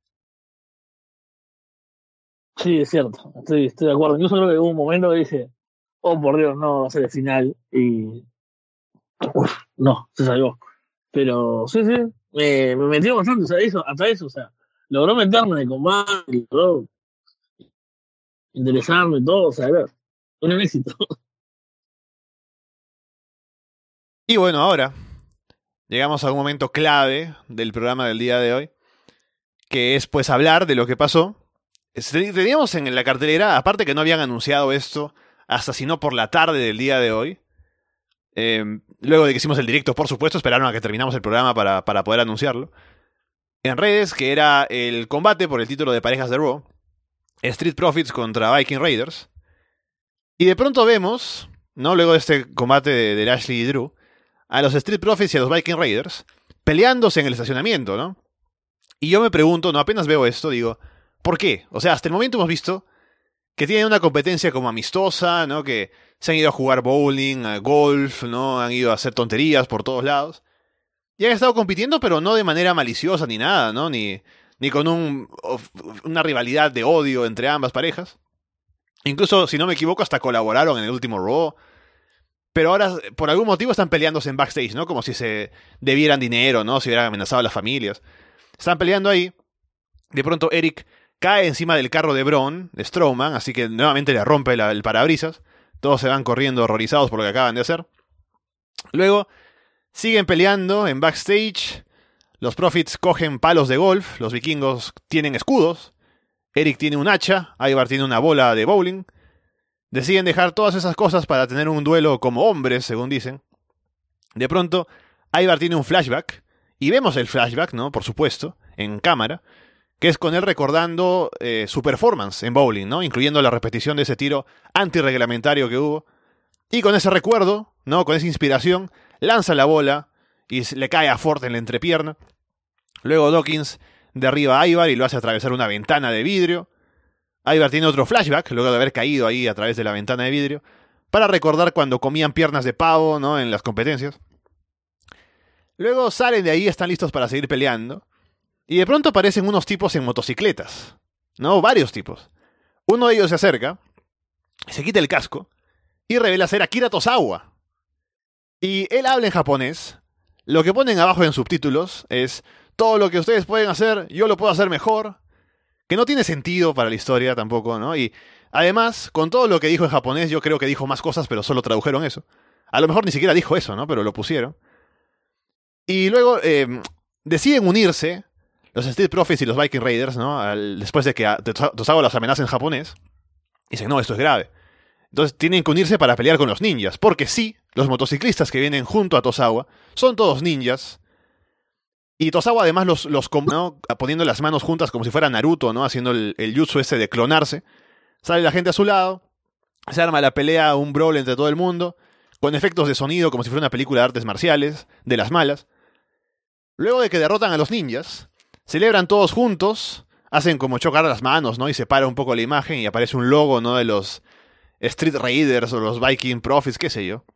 Sí, es cierto, estoy, estoy de acuerdo. Incluso creo que hubo un momento que dije, oh por Dios, no, va a ser el final, y uf, no, se salvó. Pero sí, sí, me, me metió bastante, o sea, eso, hasta eso, o sea, logró meterme en el combate, logró interesarme todo, o sea, era un éxito. Y bueno, ahora llegamos a un momento clave del programa del día de hoy, que es pues hablar de lo que pasó. Este, Teníamos en la cartelera, aparte que no habían anunciado esto hasta si no por la tarde del día de hoy. Eh, luego de que hicimos el directo, por supuesto, esperaron a que terminamos el programa para, para poder anunciarlo. En redes, que era el combate por el título de parejas de Raw, Street Profits contra Viking Raiders. Y de pronto vemos, ¿no? Luego de este combate de, de Lashley y Drew, a los Street Profits y a los Viking Raiders peleándose en el estacionamiento, ¿no? Y yo me pregunto, no apenas veo esto, digo, ¿por qué? O sea, hasta el momento hemos visto que tienen una competencia como amistosa, ¿no? Que se han ido a jugar bowling, a golf, ¿no? Han ido a hacer tonterías por todos lados. Y han estado compitiendo, pero no de manera maliciosa ni nada, ¿no? Ni, ni con un, una rivalidad de odio entre ambas parejas. Incluso, si no me equivoco, hasta colaboraron en el último Raw. Pero ahora, por algún motivo, están peleándose en backstage, ¿no? Como si se debieran dinero, ¿no? Si hubieran amenazado a las familias. Están peleando ahí. De pronto, Eric cae encima del carro de Braun, de Strowman, así que nuevamente le rompe la, el parabrisas. Todos se van corriendo horrorizados por lo que acaban de hacer. Luego, siguen peleando en backstage. Los Profits cogen palos de golf. Los vikingos tienen escudos. Eric tiene un hacha. Ivar tiene una bola de bowling. Deciden dejar todas esas cosas para tener un duelo como hombres, según dicen. De pronto, Ivar tiene un flashback. Y vemos el flashback, ¿no? Por supuesto, en cámara. Que es con él recordando eh, su performance en bowling, ¿no? Incluyendo la repetición de ese tiro antirreglamentario que hubo. Y con ese recuerdo, ¿no? Con esa inspiración, lanza la bola y le cae a Ford en la entrepierna. Luego Dawkins derriba a Ivar y lo hace atravesar una ventana de vidrio. Ivar tiene otro flashback, luego de haber caído ahí a través de la ventana de vidrio, para recordar cuando comían piernas de pavo, ¿no? En las competencias. Luego salen de ahí, están listos para seguir peleando. Y de pronto aparecen unos tipos en motocicletas. ¿No? Varios tipos. Uno de ellos se acerca, se quita el casco y revela ser Akira Tozawa. Y él habla en japonés. Lo que ponen abajo en subtítulos es: todo lo que ustedes pueden hacer, yo lo puedo hacer mejor. Que no tiene sentido para la historia tampoco, ¿no? Y además, con todo lo que dijo en japonés, yo creo que dijo más cosas, pero solo tradujeron eso. A lo mejor ni siquiera dijo eso, ¿no? Pero lo pusieron. Y luego eh, deciden unirse los Street Profits y los Viking Raiders, ¿no? Al, después de que a Tozawa los amenaza en japonés. Y dicen, no, esto es grave. Entonces tienen que unirse para pelear con los ninjas. Porque sí, los motociclistas que vienen junto a Tozawa son todos ninjas. Y Tozawa además los, los ¿no? poniendo las manos juntas como si fuera Naruto, ¿no? Haciendo el, el jutsu ese de clonarse. Sale la gente a su lado. Se arma la pelea, un brawl entre todo el mundo. Con efectos de sonido como si fuera una película de artes marciales. De las malas. Luego de que derrotan a los ninjas, celebran todos juntos. Hacen como chocar las manos, ¿no? Y se para un poco la imagen y aparece un logo, ¿no? De los Street Raiders o los Viking Profits, qué sé yo.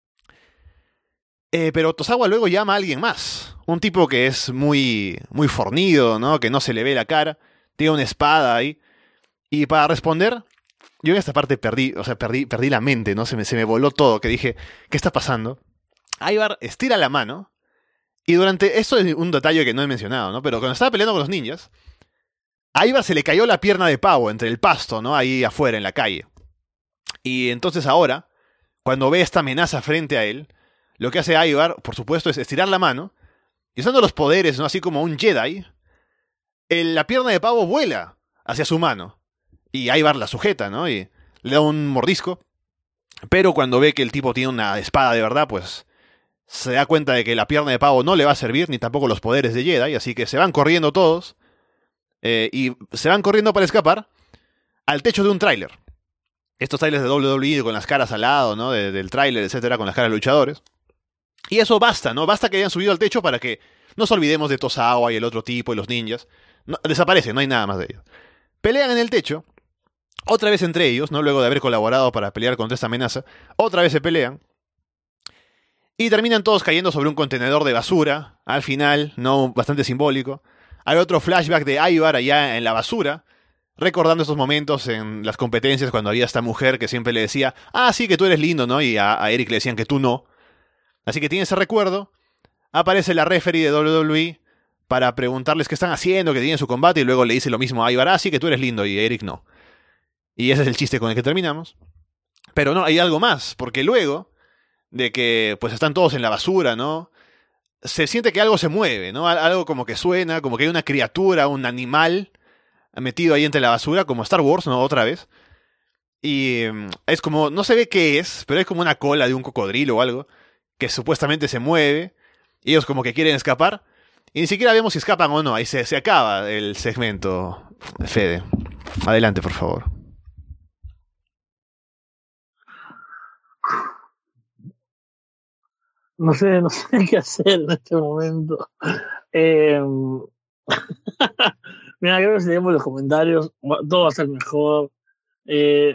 Eh, pero Tozawa luego llama a alguien más. Un tipo que es muy, muy fornido, ¿no? Que no se le ve la cara. Tiene una espada ahí. Y para responder, yo en esta parte perdí, o sea, perdí, perdí la mente, ¿no? Se me, se me voló todo, que dije, ¿qué está pasando? Ivar estira la mano. Y durante, esto es un detalle que no he mencionado, ¿no? Pero cuando estaba peleando con los ninjas, a Ivar se le cayó la pierna de pavo entre el pasto, ¿no? Ahí afuera, en la calle. Y entonces ahora, cuando ve esta amenaza frente a él, lo que hace Ivar, por supuesto, es estirar la mano, y usando los poderes, ¿no? Así como un Jedi, el, la pierna de pavo vuela hacia su mano. Y Ivar la sujeta, ¿no? Y le da un mordisco. Pero cuando ve que el tipo tiene una espada de verdad, pues se da cuenta de que la pierna de pavo no le va a servir, ni tampoco los poderes de Jedi, así que se van corriendo todos, eh, y se van corriendo para escapar al techo de un tráiler. Estos trailers de doble u doble u E con las caras al lado, ¿no? De, del tráiler, etcétera, con las caras de luchadores. Y eso basta, ¿no? Basta que hayan subido al techo para que nos olvidemos de Tozawa y el otro tipo y los ninjas. No, desaparecen, no hay nada más de ellos. Pelean en el techo, otra vez entre ellos, ¿no? Luego de haber colaborado para pelear contra esta amenaza, otra vez se pelean. Y terminan todos cayendo sobre un contenedor de basura, al final, ¿no? Bastante simbólico. Hay otro flashback de Ivar allá en la basura, recordando esos momentos en las competencias cuando había esta mujer que siempre le decía, ah, sí, que tú eres lindo, ¿no? Y a, a Eric le decían que tú no. Así que tiene ese recuerdo. Aparece la referee de doble u doble u E para preguntarles qué están haciendo, que tienen su combate, y luego le dice lo mismo a Ivar, ah, sí, que tú eres lindo, y a Eric no. Y ese es el chiste con el que terminamos. Pero no, hay algo más, porque luego de que pues están todos en la basura, ¿no? Se siente que algo se mueve, ¿no? Algo como que suena, como que hay una criatura, un animal metido ahí entre la basura, como Star Wars, ¿no? Otra vez. Y es como, no se ve qué es, pero es como una cola de un cocodrilo o algo, que supuestamente se mueve, y ellos como que quieren escapar, y ni siquiera vemos si escapan o no, ahí se, se acaba el segmento. Fede, adelante, por favor. No sé, no sé qué hacer en este momento. Eh... Mira, creo que si leemos los comentarios, todo va a ser mejor. Eh...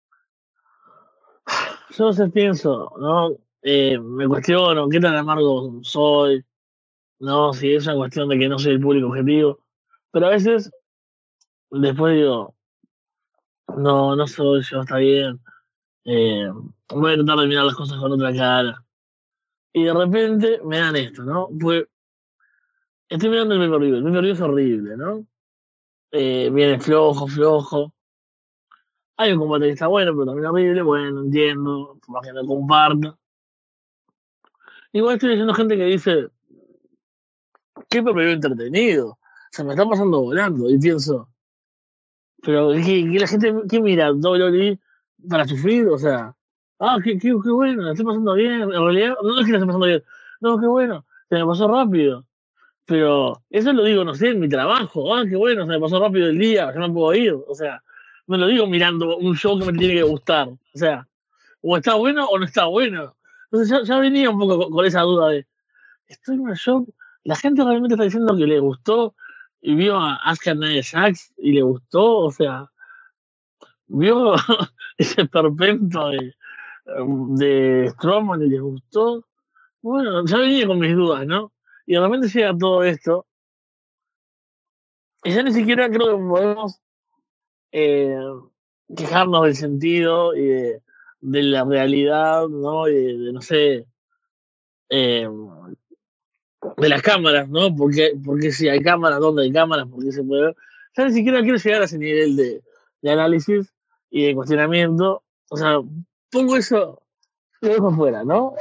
Yo no sé, pienso, ¿no? Eh, me cuestiono qué tan amargo soy, ¿no? Si es una cuestión de que no soy el público objetivo. Pero a veces, después digo, no, no soy yo, está bien. Eh, voy a tratar de mirar las cosas con otra cara. Y de repente me dan esto, ¿no? Pues estoy mirando el pay-per-view, el pay-per-view es horrible, ¿no? Eh, viene flojo, flojo. Hay un combate que está bueno, pero también horrible, bueno, entiendo, por más que no comparto. Igual estoy leyendo gente que dice, qué pay-per-view entretenido, se me está pasando volando, y pienso, pero ¿qué, qué la gente qué mira doble u doble u E para sufrir? O sea, ah, qué, qué, qué bueno, la estoy pasando bien, en realidad no es que la estoy pasando bien, no, qué bueno, se me pasó rápido. Pero eso lo digo, no sé, en mi trabajo. Ah, qué bueno, se me pasó rápido el día, ya no puedo ir. O sea, no lo digo mirando un show que me tiene que gustar. O sea, o está bueno o no está bueno. Entonces ya, ya venía un poco con, con esa duda de, estoy en un show, la gente realmente está diciendo que le gustó y vio a Asuka Nia Jax y le gustó, o sea, vio ese perpento de, de Strowman y le gustó. Bueno, ya venía con mis dudas, ¿no? Y de repente llega todo esto, y ya ni siquiera creo que podemos eh, quejarnos del sentido y de, de la realidad, ¿no? Y de, de, no sé, eh, de las cámaras, ¿no? Porque, porque si hay cámaras, ¿dónde hay cámaras? ¿Por qué se puede ver? Ya ni siquiera quiero llegar a ese nivel de, de análisis y de cuestionamiento. O sea, pongo eso, lo dejo afuera, ¿no?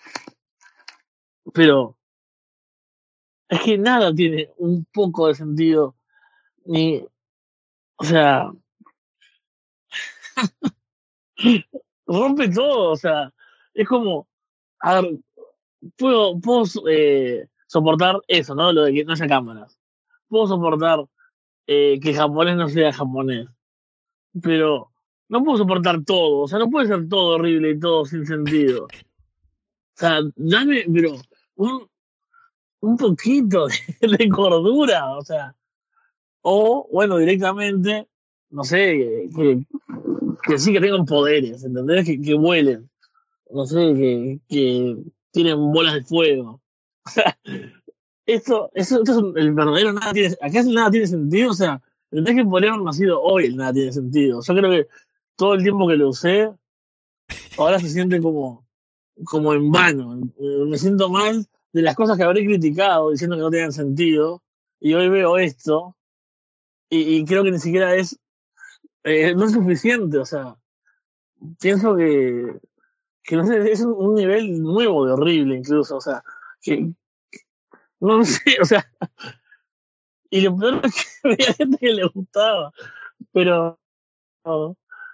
Pero es que nada tiene un poco de sentido, ni, o sea, rompe todo, o sea, es como, a ver, puedo, puedo eh, soportar eso, ¿no? Lo de que no haya cámaras. Puedo soportar eh, que japonés no sea japonés, pero no puedo soportar todo, o sea, no puede ser todo horrible y todo sin sentido. O sea, dame, pero un, un poquito de, de cordura, o sea, o, bueno, directamente, no sé, que, que sí que tengan poderes, ¿entendés? Que, que vuelen, no sé, que, que tienen bolas de fuego. Esto, eso, esto es un- el verdadero nada tiene, acá el nada tiene sentido, o sea, tendría que podría haber nacido hoy el nada tiene sentido. Yo creo que todo el tiempo que lo usé, ahora se siente como, como en vano. Eh, Me siento mal de las cosas que habré criticado diciendo que no tenían sentido, y hoy veo esto, y, y creo que ni siquiera es, eh, no es suficiente, o sea, pienso que, que no sé, es un, un nivel nuevo de horrible incluso, o sea, que no sé, o sea, y lo peor es que había gente que le gustaba, pero no,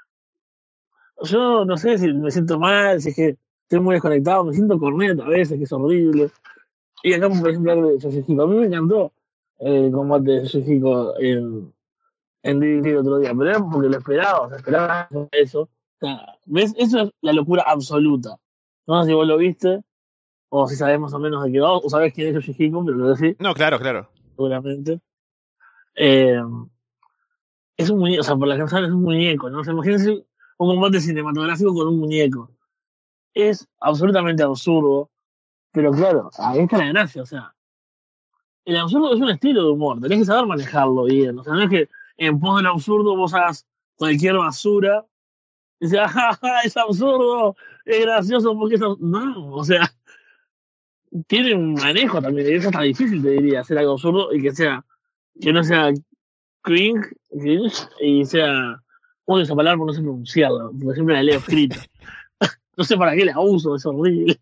yo no sé si me siento mal, si es que estoy muy desconectado, me siento corneta a veces, que es horrible. Y acá, por ejemplo, hablar de Yoshihiko. A mí me encantó el combate de Yoshihiko en, en D V D el otro día, pero era porque lo esperaba, o sea, esperaba eso. O sea, ¿ves? Eso es la locura absoluta. No sé si vos lo viste, o si sabés más o menos de qué va, o sabés quién es Yoshihiko, pero lo decís, No, claro, claro. seguramente. Eh, es un muñeco, o sea, por la canción es un muñeco, ¿no? O sea, imagínense un combate cinematográfico con un muñeco. Es absolutamente absurdo, pero claro, ahí está la gracia, o sea, el absurdo es un estilo de humor, tenés que saber manejarlo bien, o sea, no es que en pos del absurdo vos hagas cualquier basura y dices, ¡ah, es absurdo! Es gracioso porque es absurdo. No, o sea, tiene un manejo también, y eso está difícil, te diría, hacer algo absurdo y que sea, que no sea cringe, cringe y sea, odio esa palabra por no sé pronunciarla, porque siempre la leo escrita. No sé para qué la uso, es horrible.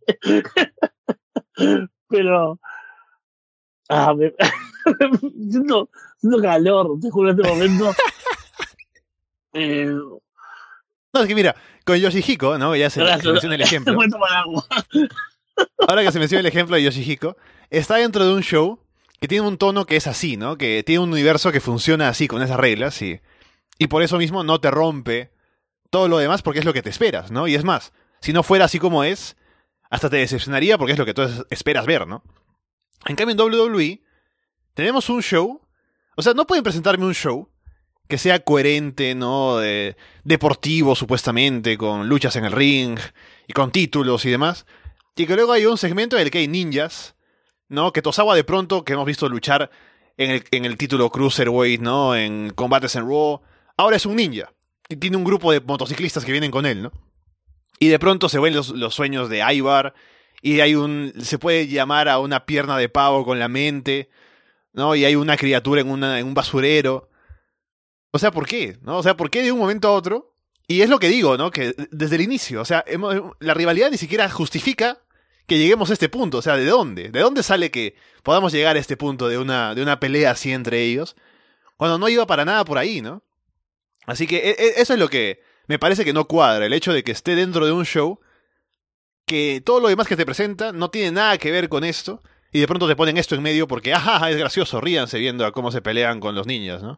Pero, ah, me, siento, siento calor, te juro, en este momento. Eh, No, es que mira, con Yoshihiko, ¿no? Ya se, se gracias, menciona el ejemplo. voy a tomar agua. Ahora que se menciona el ejemplo de Yoshihiko, está dentro de un show que tiene un tono que es así, ¿no? Que tiene un universo que funciona así, con esas reglas, y, y por eso mismo no te rompe todo lo demás porque es lo que te esperas, ¿no? Y es más, si no fuera así como es, hasta te decepcionaría porque es lo que tú es- esperas ver, ¿no? En cambio, en W W E tenemos un show, o sea, no pueden presentarme un show que sea coherente, ¿no? De- deportivo, supuestamente, con luchas en el ring y con títulos y demás. Y que luego hay un segmento en el que hay ninjas, ¿no? Que Tosawa de pronto, que hemos visto luchar en el, en el título Cruiserweight, ¿no? En combates en Raw, ahora es un ninja. Y tiene un grupo de motociclistas que vienen con él, ¿no? Y de pronto se ven los, los sueños de Ivar. Y hay un. Se puede llamar a una pierna de pavo con la mente, ¿no? Y hay una criatura en, una, en un basurero. O sea, ¿por qué? ¿No? O sea, ¿por qué de un momento a otro? Y es lo que digo, ¿no? Que desde el inicio, o sea, hemos- la rivalidad ni siquiera justifica que lleguemos a este punto. O sea, ¿de dónde? ¿De dónde sale que podamos llegar a este punto de una, de una pelea así entre ellos? Cuando no iba para nada por ahí, ¿no? Así que e- e- eso es lo que me parece que no cuadra. El hecho de que esté dentro de un show que todo lo demás que te presenta no tiene nada que ver con esto. Y de pronto te ponen esto en medio porque, ajá, es gracioso, ríanse viendo a cómo se pelean con los niños, ¿no?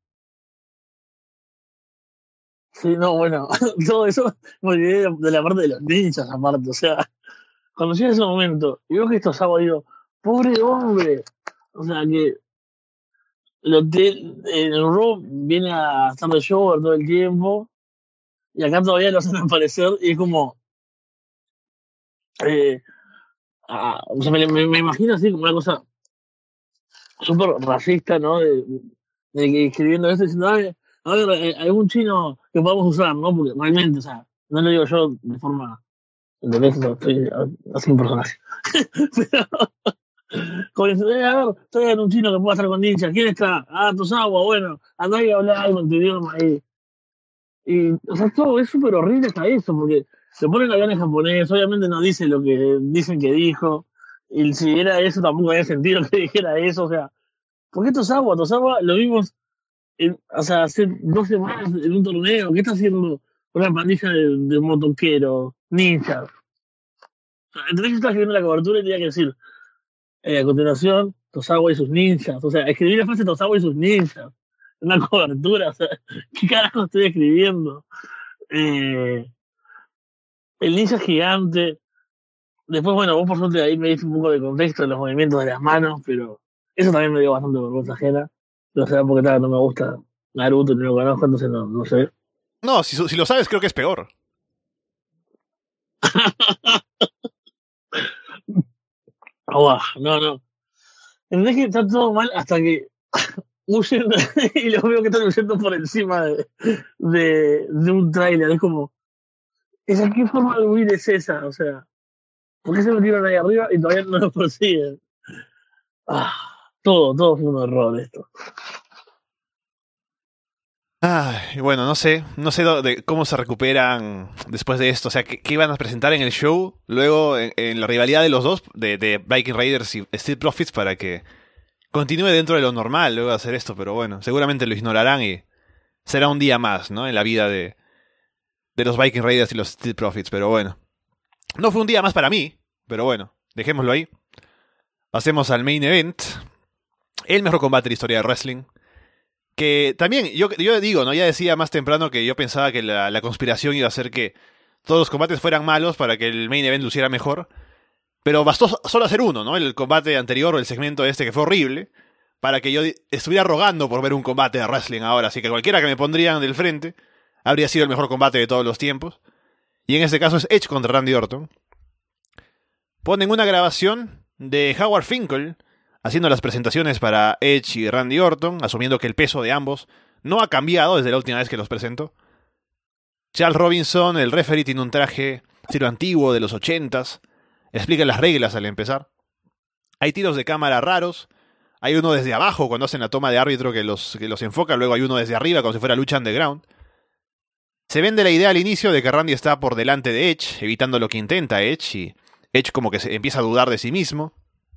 Sí, no, bueno, todo eso me olvidé de, de la parte de los ninjas, aparte. O sea, cuando llega ese momento y veo que esto sábado, digo, pobre hombre. O sea, que lo te, en el Raw viene a estar de show todo el tiempo y acá todavía lo hacen aparecer y es como, eh, a- o sea, me, me, me imagino así como una cosa súper racista, ¿no? De, de que escribiendo esto diciendo, "Ay, a ver, eh, algún chino que podamos usar, ¿no? Porque realmente, o sea, no lo digo yo de forma, ¿entendés? No, estoy así un personaje. Pero, como diciendo, "Eh, a ver, estoy en un chino que pueda estar con ninja, ¿quién está? Ah, Tosawa, bueno, andá y hablar algo en tu idioma ahí. Y, o sea, todo es súper horrible hasta eso, porque se pone el avión en japonés, obviamente no dice lo que dicen que dijo, y si era eso tampoco había sentido que dijera eso, o sea, ¿por qué Tosawa? Tosawa lo vimos, en- o sea, hace dos semanas en un torneo, ¿qué está haciendo una pandilla de, de motoqueros, ninjas? O sea, entonces estás escribiendo la cobertura y tenía que decir, eh, a continuación, Tosawa y sus ninjas, o sea, escribir la frase Tosawa y sus ninjas, una cobertura, o sea, ¿qué carajo estoy escribiendo? Eh, el ninja gigante. Después, bueno, vos por suerte ahí me diste un poco de contexto de los movimientos de las manos, pero eso también me dio bastante vergüenza ajena. No sé porque tal, no me gusta Naruto ni lo conozco, entonces no, no sé. No, si, si lo sabes, creo que es peor. Oh, no, no. Entendés que está todo mal hasta que huyen y los veo que están huyendo por encima de, de, de un tráiler. Es como, ¿esa qué forma de huir es esa? O sea, ¿por qué se metieron ahí arriba y todavía no los persiguen? Ah, todo, todo fue un error esto. Ay, bueno, no sé, no sé do- de cómo se recuperan después de esto, o sea, qué, qué iban a presentar en el show, luego en, en la rivalidad de los dos, de, de Viking Raiders y Street Profits, para que continúe dentro de lo normal luego de hacer esto, pero bueno, seguramente lo ignorarán y será un día más, ¿no? En la vida de, de los Viking Raiders y los Street Profits, pero bueno. No fue un día más para mí, pero bueno, dejémoslo ahí. Pasemos al main event, el mejor combate de la historia de wrestling. Que también, yo, yo digo, ¿no? Ya decía más temprano que yo pensaba que la, la conspiración iba a hacer que todos los combates fueran malos para que el main event luciera mejor. Pero bastó solo hacer uno, ¿no? El combate anterior o el segmento este que fue horrible, para que yo estuviera rogando por ver un combate de wrestling ahora. Así que cualquiera que me pondrían del frente habría sido el mejor combate de todos los tiempos. Y en este caso es Edge contra Randy Orton. Ponen una grabación de Howard Finkel haciendo las presentaciones para Edge y Randy Orton, asumiendo que el peso de ambos no ha cambiado desde la última vez que los presentó. Charles Robinson, el referee, tiene un traje estilo antiguo de los ochentas, explica las reglas al empezar. Hay tiros de cámara raros, hay uno desde abajo cuando hacen la toma de árbitro que los, que los enfoca, luego hay uno desde arriba como si fuera lucha underground. Se vende la idea al inicio de que Randy está por delante de Edge, evitando lo que intenta Edge, y Edge como que se empieza a dudar de sí mismo.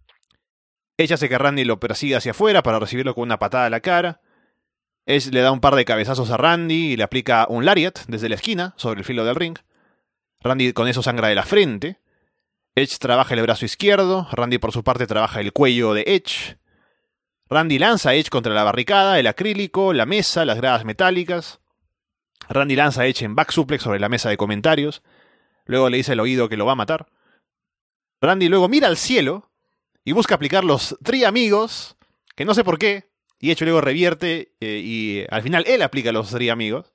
Edge hace que Randy lo persiga hacia afuera para recibirlo con una patada a la cara. Edge le da un par de cabezazos a Randy y le aplica un lariat desde la esquina, sobre el filo del ring. Randy con eso sangra de la frente. Edge trabaja el brazo izquierdo, Randy por su parte trabaja el cuello de Edge. Randy lanza a Edge contra la barricada, el acrílico, la mesa, las gradas metálicas. Randy lanza a Edge en back suplex sobre la mesa de comentarios. Luego le dice al oído que lo va a matar. Randy luego mira al cielo y busca aplicar los Three Amigos, que no sé por qué, y Edge luego revierte eh, y al final él aplica los Three Amigos.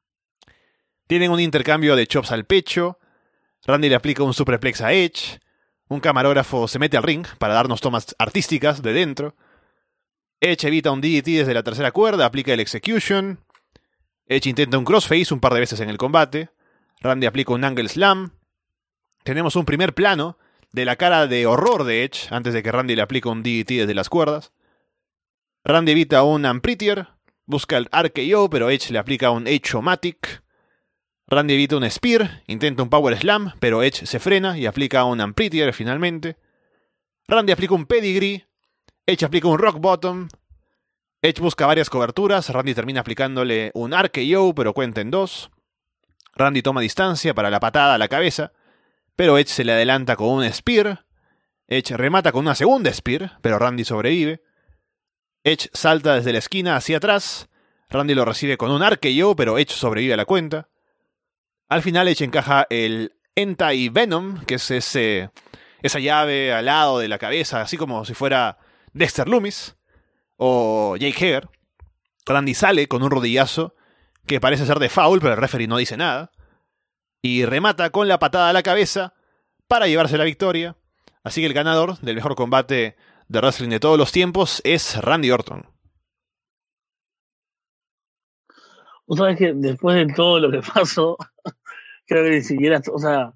Tienen un intercambio de chops al pecho, Randy le aplica un superplex a Edge, un camarógrafo se mete al ring para darnos tomas artísticas de dentro. Edge evita un D D T desde la tercera cuerda, aplica el Execution. Edge intenta un crossface un par de veces en el combate. Randy aplica un Angle Slam. Tenemos un primer plano de la cara de horror de Edge antes de que Randy le aplique un D D T desde las cuerdas. Randy evita un Unprettier, busca el R K O, pero Edge le aplica un Edge-O-Matic. Randy evita un Spear, intenta un Power Slam, pero Edge se frena y aplica un Unprettier finalmente. Randy aplica un Pedigree, Edge aplica un Rock Bottom. Edge busca varias coberturas, Randy termina aplicándole un R K O, pero cuenta en dos. Randy toma distancia para la patada a la cabeza, pero Edge se le adelanta con un Spear. Edge remata con una segunda Spear, pero Randy sobrevive. Edge salta desde la esquina hacia atrás. Randy lo recibe con un R K O, pero Edge sobrevive a la cuenta. Al final Edge encaja el Anti-Venom, que es ese, esa llave al lado de la cabeza, así como si fuera Dexter Lumis o Jake Hager. Randy sale con un rodillazo que parece ser de foul, pero el referee no dice nada. Y remata con la patada a la cabeza para llevarse la victoria. Así que el ganador del mejor combate de wrestling de todos los tiempos es Randy Orton. Vos sabés que después de todo lo que pasó, creo que ni siquiera, o sea,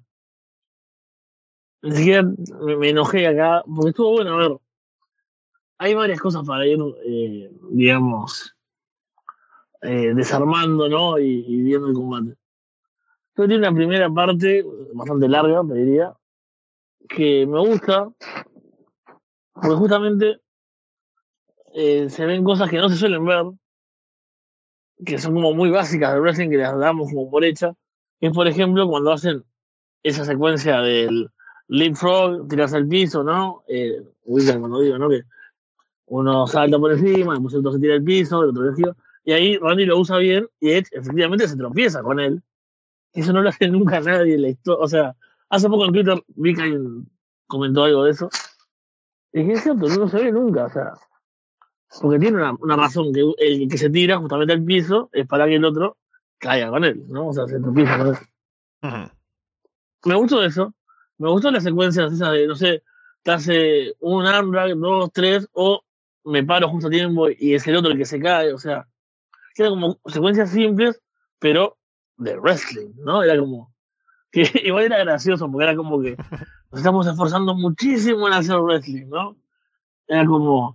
ni siquiera me, me enojé acá, porque estuvo bueno, a ver, hay varias cosas para ir, eh, digamos, eh, desarmando, ¿no? Y, y viendo el combate. Pero tiene una primera parte, bastante larga, te diría, que me gusta, porque justamente eh, se ven cosas que no se suelen ver, que son como muy básicas del wrestling, que las damos como por hecha. Es, por ejemplo, cuando hacen esa secuencia del leapfrog, tirarse al piso, ¿no? Eh, ubican cuando digo, ¿no? Que uno salta por encima, después el otro se tira al piso, el otro le gira, y ahí Randy lo usa bien, y Edge efectivamente se tropieza con él. Eso no lo hace nunca nadie en la historia. O sea, hace poco en Twitter vi que alguien comentó algo de eso. Y que es cierto, no se ve nunca, o sea, porque tiene una, una razón, que el que se tira justamente al piso es para que el otro caiga con él, ¿no? O sea, se tropieza con él. Uh-huh. Me gustó eso, me gustó las secuencias esas de, no sé, te hace un armdrag, dos, tres, o me paro justo a tiempo y es el otro el que se cae, o sea, eran como secuencias simples, pero de wrestling, ¿no? Era como, que igual era gracioso, porque era como que nos estamos esforzando muchísimo en hacer wrestling, ¿no? Era como...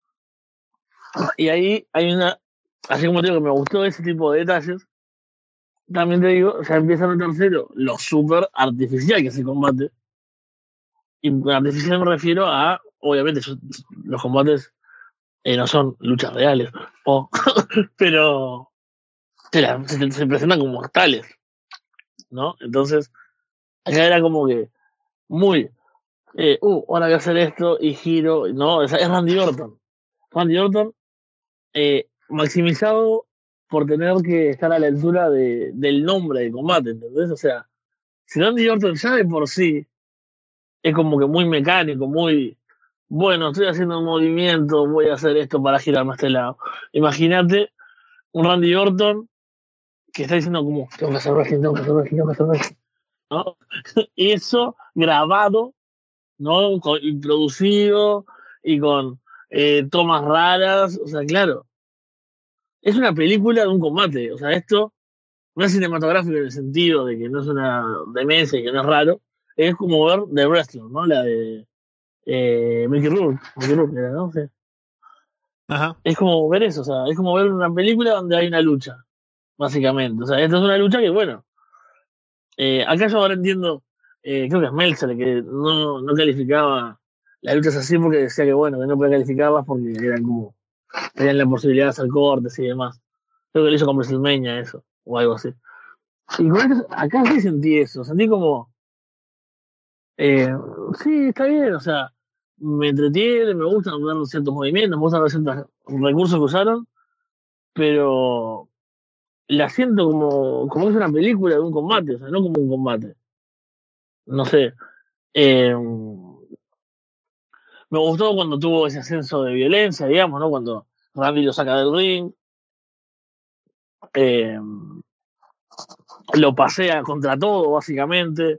Y ahí hay una... Así como te digo que me gustó ese tipo de detalles, también te digo, ya empieza en el tercero lo súper artificial que es el combate. Y con artificial me refiero a, obviamente, yo, los combates eh, no son luchas reales, o, pero se, la, se, se presentan como tales, ¿no? Entonces, acá era como que muy... Eh, uh, ahora voy a hacer esto y giro, no, es, es Randy Orton. Randy Orton, eh, maximizado por tener que estar a la altura de, del nombre del combate, ¿entendés? O sea, si Randy Orton ya de por sí es como que muy mecánico, muy, bueno, estoy haciendo un movimiento, voy a hacer esto para girarme a este lado. Imagínate un Randy Orton que está diciendo como, tengo que hacer wrestling, tengo que hacer wrestling, tengo que hacer wrestling, ¿no? Eso grabado, ¿no? Con, y producido y con eh, tomas raras, o sea, claro, es una película de un combate, o sea, esto no es cinematográfico en el sentido de que no es una demencia y que no es raro, es como ver The Wrestler, ¿no? La de eh, Mickey Rourke, Mickey Rourke era, ¿no? Sí. Ajá. Es como ver eso, o sea, es como ver una película donde hay una lucha, básicamente, o sea, esta es una lucha que, bueno, eh, acá yo ahora entiendo, eh, creo que es Meltzer que no, no calificaba las luchas así porque decía que, bueno, que no podía calificarlas porque eran como, tenían la posibilidad de hacer cortes y demás. Creo que lo hizo con WrestleMania eso, o algo así. Y con esto, acá sí sentí eso, sentí como, eh, sí, está bien, o sea, me entretiene, me gustan ver ciertos movimientos, me gustan ver ciertos recursos que usaron, pero la siento como, como que es una película de un combate, o sea, no como un combate. No sé. Eh, me gustó cuando tuvo ese ascenso de violencia, digamos, ¿no? Cuando Randy lo saca del ring, eh, lo pasea contra todo, básicamente.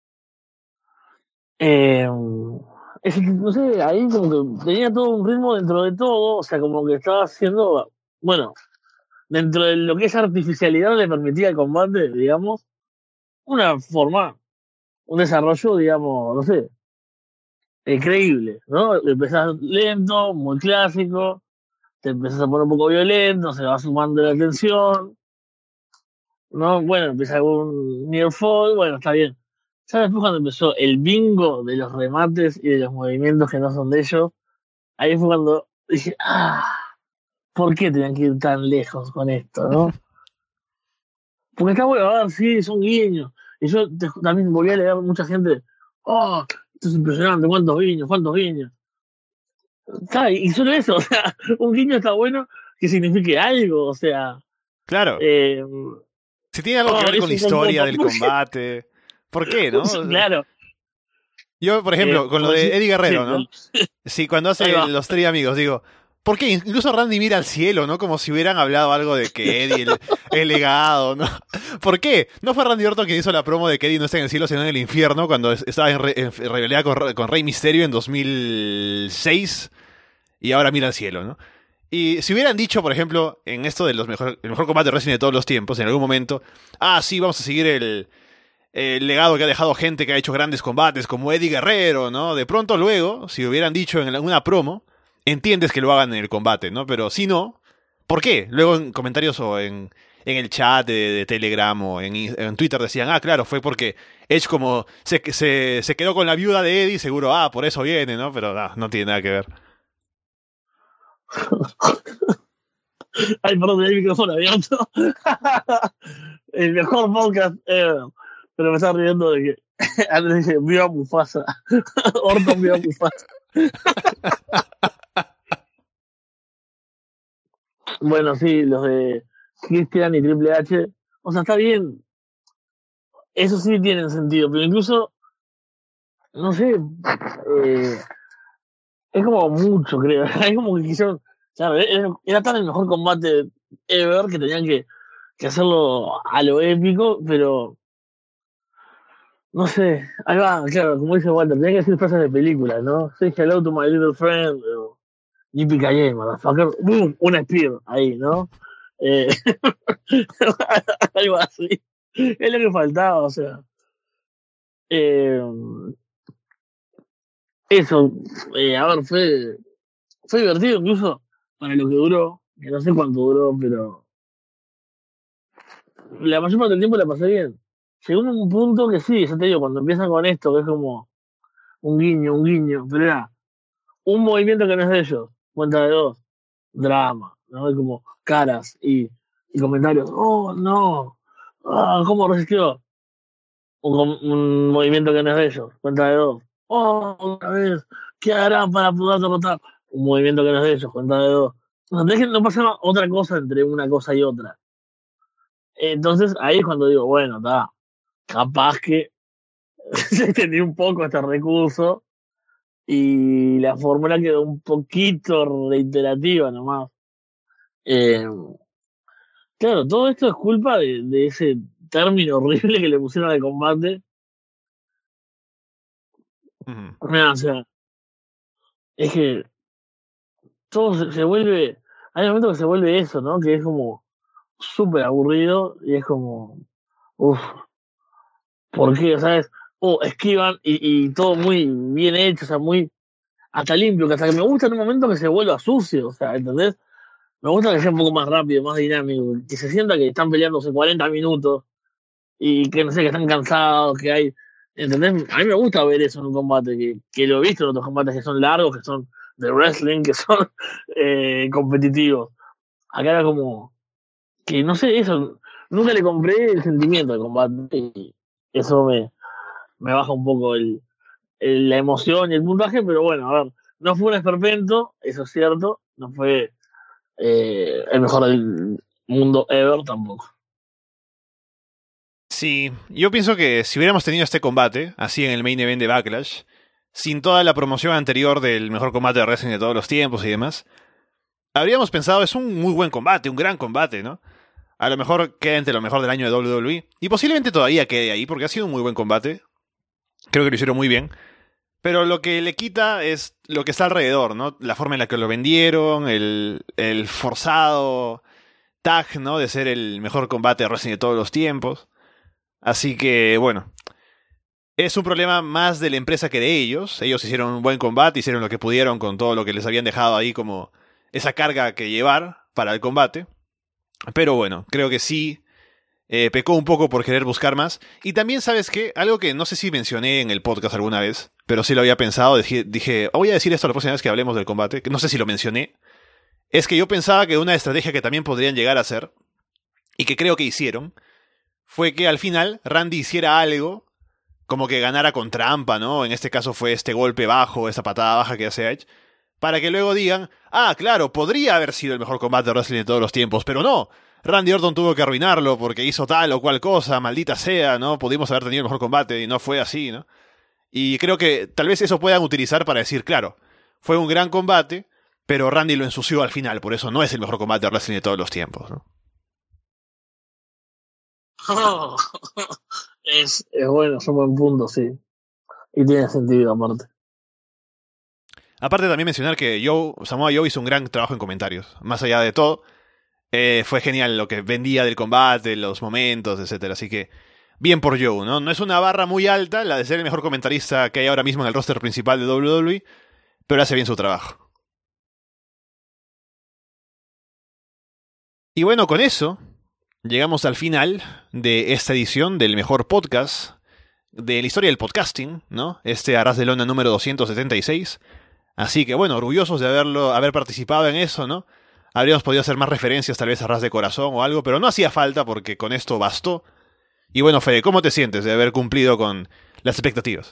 Eh, es, no sé, ahí como que tenía todo un ritmo dentro de todo, o sea, como que estaba haciendo, bueno, dentro de lo que esa artificialidad le permitía el combate, digamos, una forma, un desarrollo, digamos, no sé, eh, creíble, ¿no? Empezás lento, muy clásico, te empezás a poner un poco violento, se va sumando la tensión, ¿no? Bueno, empieza algún near fall, bueno, está bien. Ya después cuando empezó el bingo de los remates y de los movimientos que no son de ellos, ahí fue cuando dije, ah, ¿por qué tenían que ir tan lejos con esto, no? Porque está bueno, a ver, sí, son guiños. Y yo te- también volví a leer mucha gente, oh, esto es impresionante, cuántos guiños, cuántos guiños. Está, y solo eso, o sea, un guiño está bueno que signifique algo, o sea, Claro. eh, Si tiene algo oh, que ver con la eso son historia como- del combate. ¿Por qué, no? claro. Yo, por Eh, ejemplo, con lo como de decir- Eddie Guerrero, sí, ¿no? Sí, cuando ahí hace va. los tres amigos, digo, ¿Por qué? Incluso Randy mira al cielo, ¿no? Como si hubieran hablado algo de que Eddie, el, el legado, ¿no? ¿Por qué? No fue Randy Orton quien hizo la promo de que Eddie no está en el cielo, sino en el infierno, cuando estaba en, re, en rivalidad con, con Rey Mysterio en dos mil seis, y ahora mira al cielo, ¿no? Y si hubieran dicho, por ejemplo, en esto de los mejor, el mejor combate de wrestling de todos los tiempos, en algún momento, ah, sí, vamos a seguir el, el legado que ha dejado gente que ha hecho grandes combates, como Eddie Guerrero, ¿no? De pronto luego, si hubieran dicho en una promo, entiendes que lo hagan en el combate, ¿no? Pero si no, ¿por qué? Luego en comentarios o en, en el chat de, de Telegram o en, en Twitter decían, ah, claro, fue porque Edge como se, se, se quedó con la viuda de Eddie, seguro, ah, por eso viene, ¿no? Pero no, no tiene nada que ver. Ay, perdón, tenía el micrófono abierto. El mejor podcast ever. Pero me estaba riendo de que Andrés dice, viva Mufasa. Orton viva Mufasa. Bueno, sí, los de Christian y Triple H, o sea, está bien, eso sí tiene sentido, pero incluso, no sé, eh, es como mucho, creo, es como que quisieron, claro, era, era tan el mejor combate ever que tenían que, que hacerlo a lo épico, pero, no sé, ahí va, claro, como dice Walter, tenían que decir frases de películas, ¿no? Say hello to my little friend, o Yippee-ki-yay, motherfucker, boom, una spear, ahí, ¿no? Eh, algo así. Es lo que faltaba, o sea. Eh, eso, eh, a ver, fue, fue divertido incluso para lo que duró, que no sé cuánto duró, pero la mayor parte del tiempo la pasé bien. Llegó un punto que sí, ya te digo, cuando empiezan con esto, que es como un guiño, un guiño, pero era un movimiento que no es de ellos, cuenta de dos, drama, ¿no? Es como caras y, y comentarios, oh, no, ah, ¿cómo resistió? Un, un movimiento que no es de ellos, cuenta de dos, oh, otra vez, ¿qué harán para poder derrotar? Un movimiento que no es de ellos, cuenta de dos. O sea, no pasaba otra cosa entre una cosa y otra. Entonces ahí es cuando digo, bueno, está, capaz que se extendió un poco este recurso y la fórmula quedó un poquito reiterativa nomás. Eh, claro, todo esto es culpa de, de ese término horrible que le pusieron al combate. Uh-huh. Mira, o sea, es que todo se, se vuelve, hay un momento que se vuelve eso, ¿no? Que es como súper aburrido y es como, uff, ¿por qué? ¿Sabes? Oh, esquivan y, y todo muy bien hecho, o sea, muy hasta limpio, que hasta que me gusta en un momento que se vuelva sucio, o sea, ¿entendés? Me gusta que sea un poco más rápido, más dinámico, que se sienta que están peleándose cuarenta minutos y que no sé, que están cansados, que hay, ¿entendés? A mí me gusta ver eso en un combate, que, que lo he visto en otros combates que son largos, que son de wrestling, que son eh, competitivos. Acá era como que, no sé, eso, nunca le compré el sentimiento del combate y eso me, me baja un poco el, el, la emoción y el puntaje, pero bueno, a ver, no fue un esperpento, eso es cierto, no fue eh, el mejor del mundo ever tampoco. Sí, yo pienso que si hubiéramos tenido este combate, así en el main event de Backlash, sin toda la promoción anterior del mejor combate de wrestling de todos los tiempos y demás, habríamos pensado, es un muy buen combate, un gran combate, ¿no? A lo mejor queda entre lo mejor del año de doble u doble u E, y posiblemente todavía quede ahí, porque ha sido un muy buen combate. Creo que lo hicieron muy bien. Pero lo que le quita es lo que está alrededor, ¿no? La forma en la que lo vendieron, el, el forzado tag, ¿no? De ser el mejor combate de wrestling de todos los tiempos. Así que, bueno, es un problema más de la empresa que de ellos. Ellos hicieron un buen combate, hicieron lo que pudieron con todo lo que les habían dejado ahí como esa carga que llevar para el combate. Pero bueno, creo que sí eh, pecó un poco por querer buscar más. Y también, ¿sabes qué? Algo que no sé si mencioné en el podcast alguna vez, pero sí lo había pensado. Dije, dije oh, voy a decir esto la próxima vez que hablemos del combate, que no sé si lo mencioné. Es que yo pensaba que una estrategia que también podrían llegar a hacer, y que creo que hicieron, fue que al final Randy hiciera algo, como que ganara con trampa, ¿no? En este caso fue este golpe bajo, esta patada baja que hace Edge, para que luego digan, ah, claro, podría haber sido el mejor combate de wrestling de todos los tiempos, pero no, Randy Orton tuvo que arruinarlo porque hizo tal o cual cosa, maldita sea, ¿no? Pudimos haber tenido el mejor combate y no fue así, ¿no? Y creo que tal vez eso puedan utilizar para decir, claro, fue un gran combate, pero Randy lo ensució al final, por eso no es el mejor combate de wrestling de todos los tiempos, ¿no? Oh, es, es bueno, es un buen punto, sí. Y tiene sentido, aparte. Aparte también mencionar que Joe, Samoa Joe hizo un gran trabajo en comentarios. Más allá de todo, eh, fue genial lo que vendía del combate, los momentos, etcétera. Así que, bien por Joe, ¿no? No es una barra muy alta, la de ser el mejor comentarista que hay ahora mismo en el roster principal de doble u doble u E, pero hace bien su trabajo. Y bueno, con eso, llegamos al final de esta edición del mejor podcast de la historia del podcasting, ¿no? Este Arras de Lona número doscientos setenta y seis. Así que bueno, orgullosos de haberlo, haber participado en eso, ¿no? Habríamos podido hacer más referencias tal vez a Ras de Corazón o algo, pero no hacía falta porque con esto bastó. Y bueno, Fede, ¿cómo te sientes de haber cumplido con las expectativas?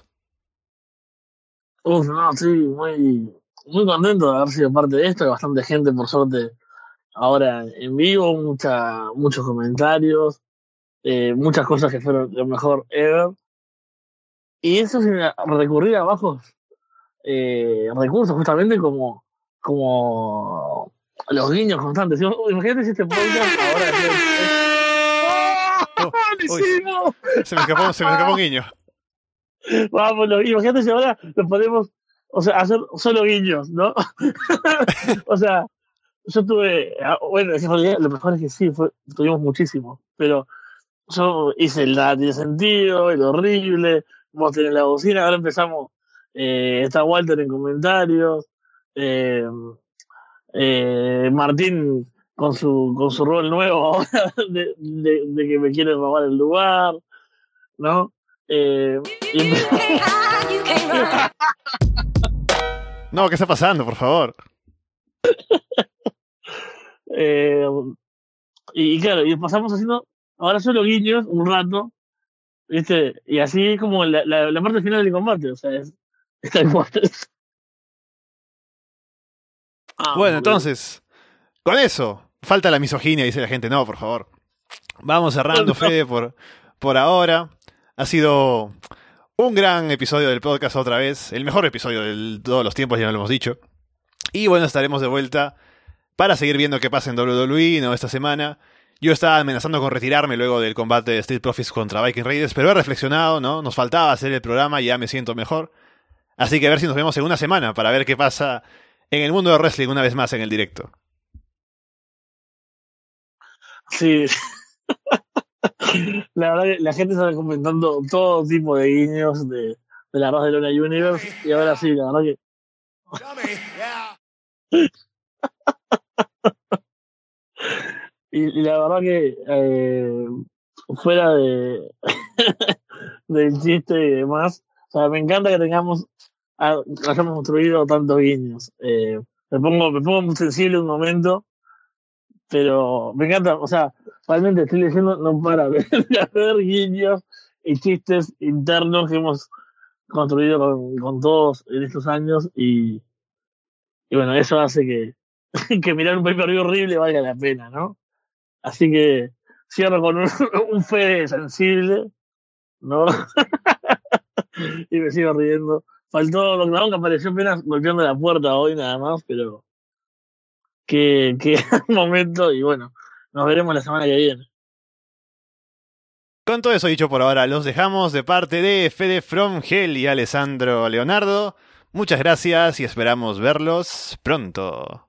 Uf, no, sí, muy, muy contento de haber sido parte de esto. Hay bastante gente, por suerte, ahora en vivo, mucha, muchos comentarios, eh, muchas cosas que fueron lo mejor ever. Y eso sin recurrir a bajos eh, recursos, justamente como, como los guiños constantes. Imagínate si este podcast ahora es... Oh, uy, se me escapó, se me escapó un guiño. Vamos, lo, imagínate si ahora lo podemos, o sea, hacer solo guiños, ¿no? O sea, yo tuve, bueno, en realidad lo mejor es que sí, fue, tuvimos muchísimo, pero yo hice el nada tiene sentido, el horrible, vos tenés la bocina, ahora empezamos, eh, está Walter en comentarios, eh, eh, Martín con su con su rol nuevo ahora de, de, de que me quiere robar el lugar, ¿no? Eh, y... No, ¿qué está pasando, por favor? eh, y, y claro, y pasamos haciendo ahora solo guiños un rato, ¿viste? Y así es como la, la, la parte final del combate, o sea, es, está igual. Ah, bueno, entonces, con eso, falta la misoginia, dice la gente. No, por favor. Vamos cerrando, Fede, por, por ahora. Ha sido un gran episodio del podcast otra vez. El mejor episodio de todos los tiempos, ya lo hemos dicho. Y bueno, estaremos de vuelta para seguir viendo qué pasa en doble u doble u E, ¿no? Esta semana. Yo estaba amenazando con retirarme luego del combate de Street Profits contra Viking Raiders, pero he reflexionado, ¿no? Nos faltaba hacer el programa y ya me siento mejor. Así que a ver si nos vemos en una semana para ver qué pasa en el mundo de wrestling una vez más en el directo. Sí. La verdad que la gente está comentando todo tipo de guiños de, de la Arras de Lona Universe. Y ahora sí, la verdad que... y, y la verdad que eh, fuera de del chiste y demás, o sea, me encanta que tengamos a, hayamos construido tantos guiños. Eh, me pongo me pongo muy sensible un momento, pero me encanta, o sea, realmente estoy leyendo, no para de haber guiños y chistes internos que hemos construido con, con todos en estos años y, y bueno, eso hace que, que mirar un pay-per-view horrible valga la pena, ¿no? Así que cierro con un, un Fede sensible, ¿no? Y me sigo riendo. Faltó Don Dragón, que apareció apenas golpeando la puerta hoy nada más, pero qué, qué momento, y bueno, nos veremos la semana que viene. Con todo eso dicho por ahora, los dejamos de parte de Fede From Hell y Alessandro Leonardo. Muchas gracias y esperamos verlos pronto.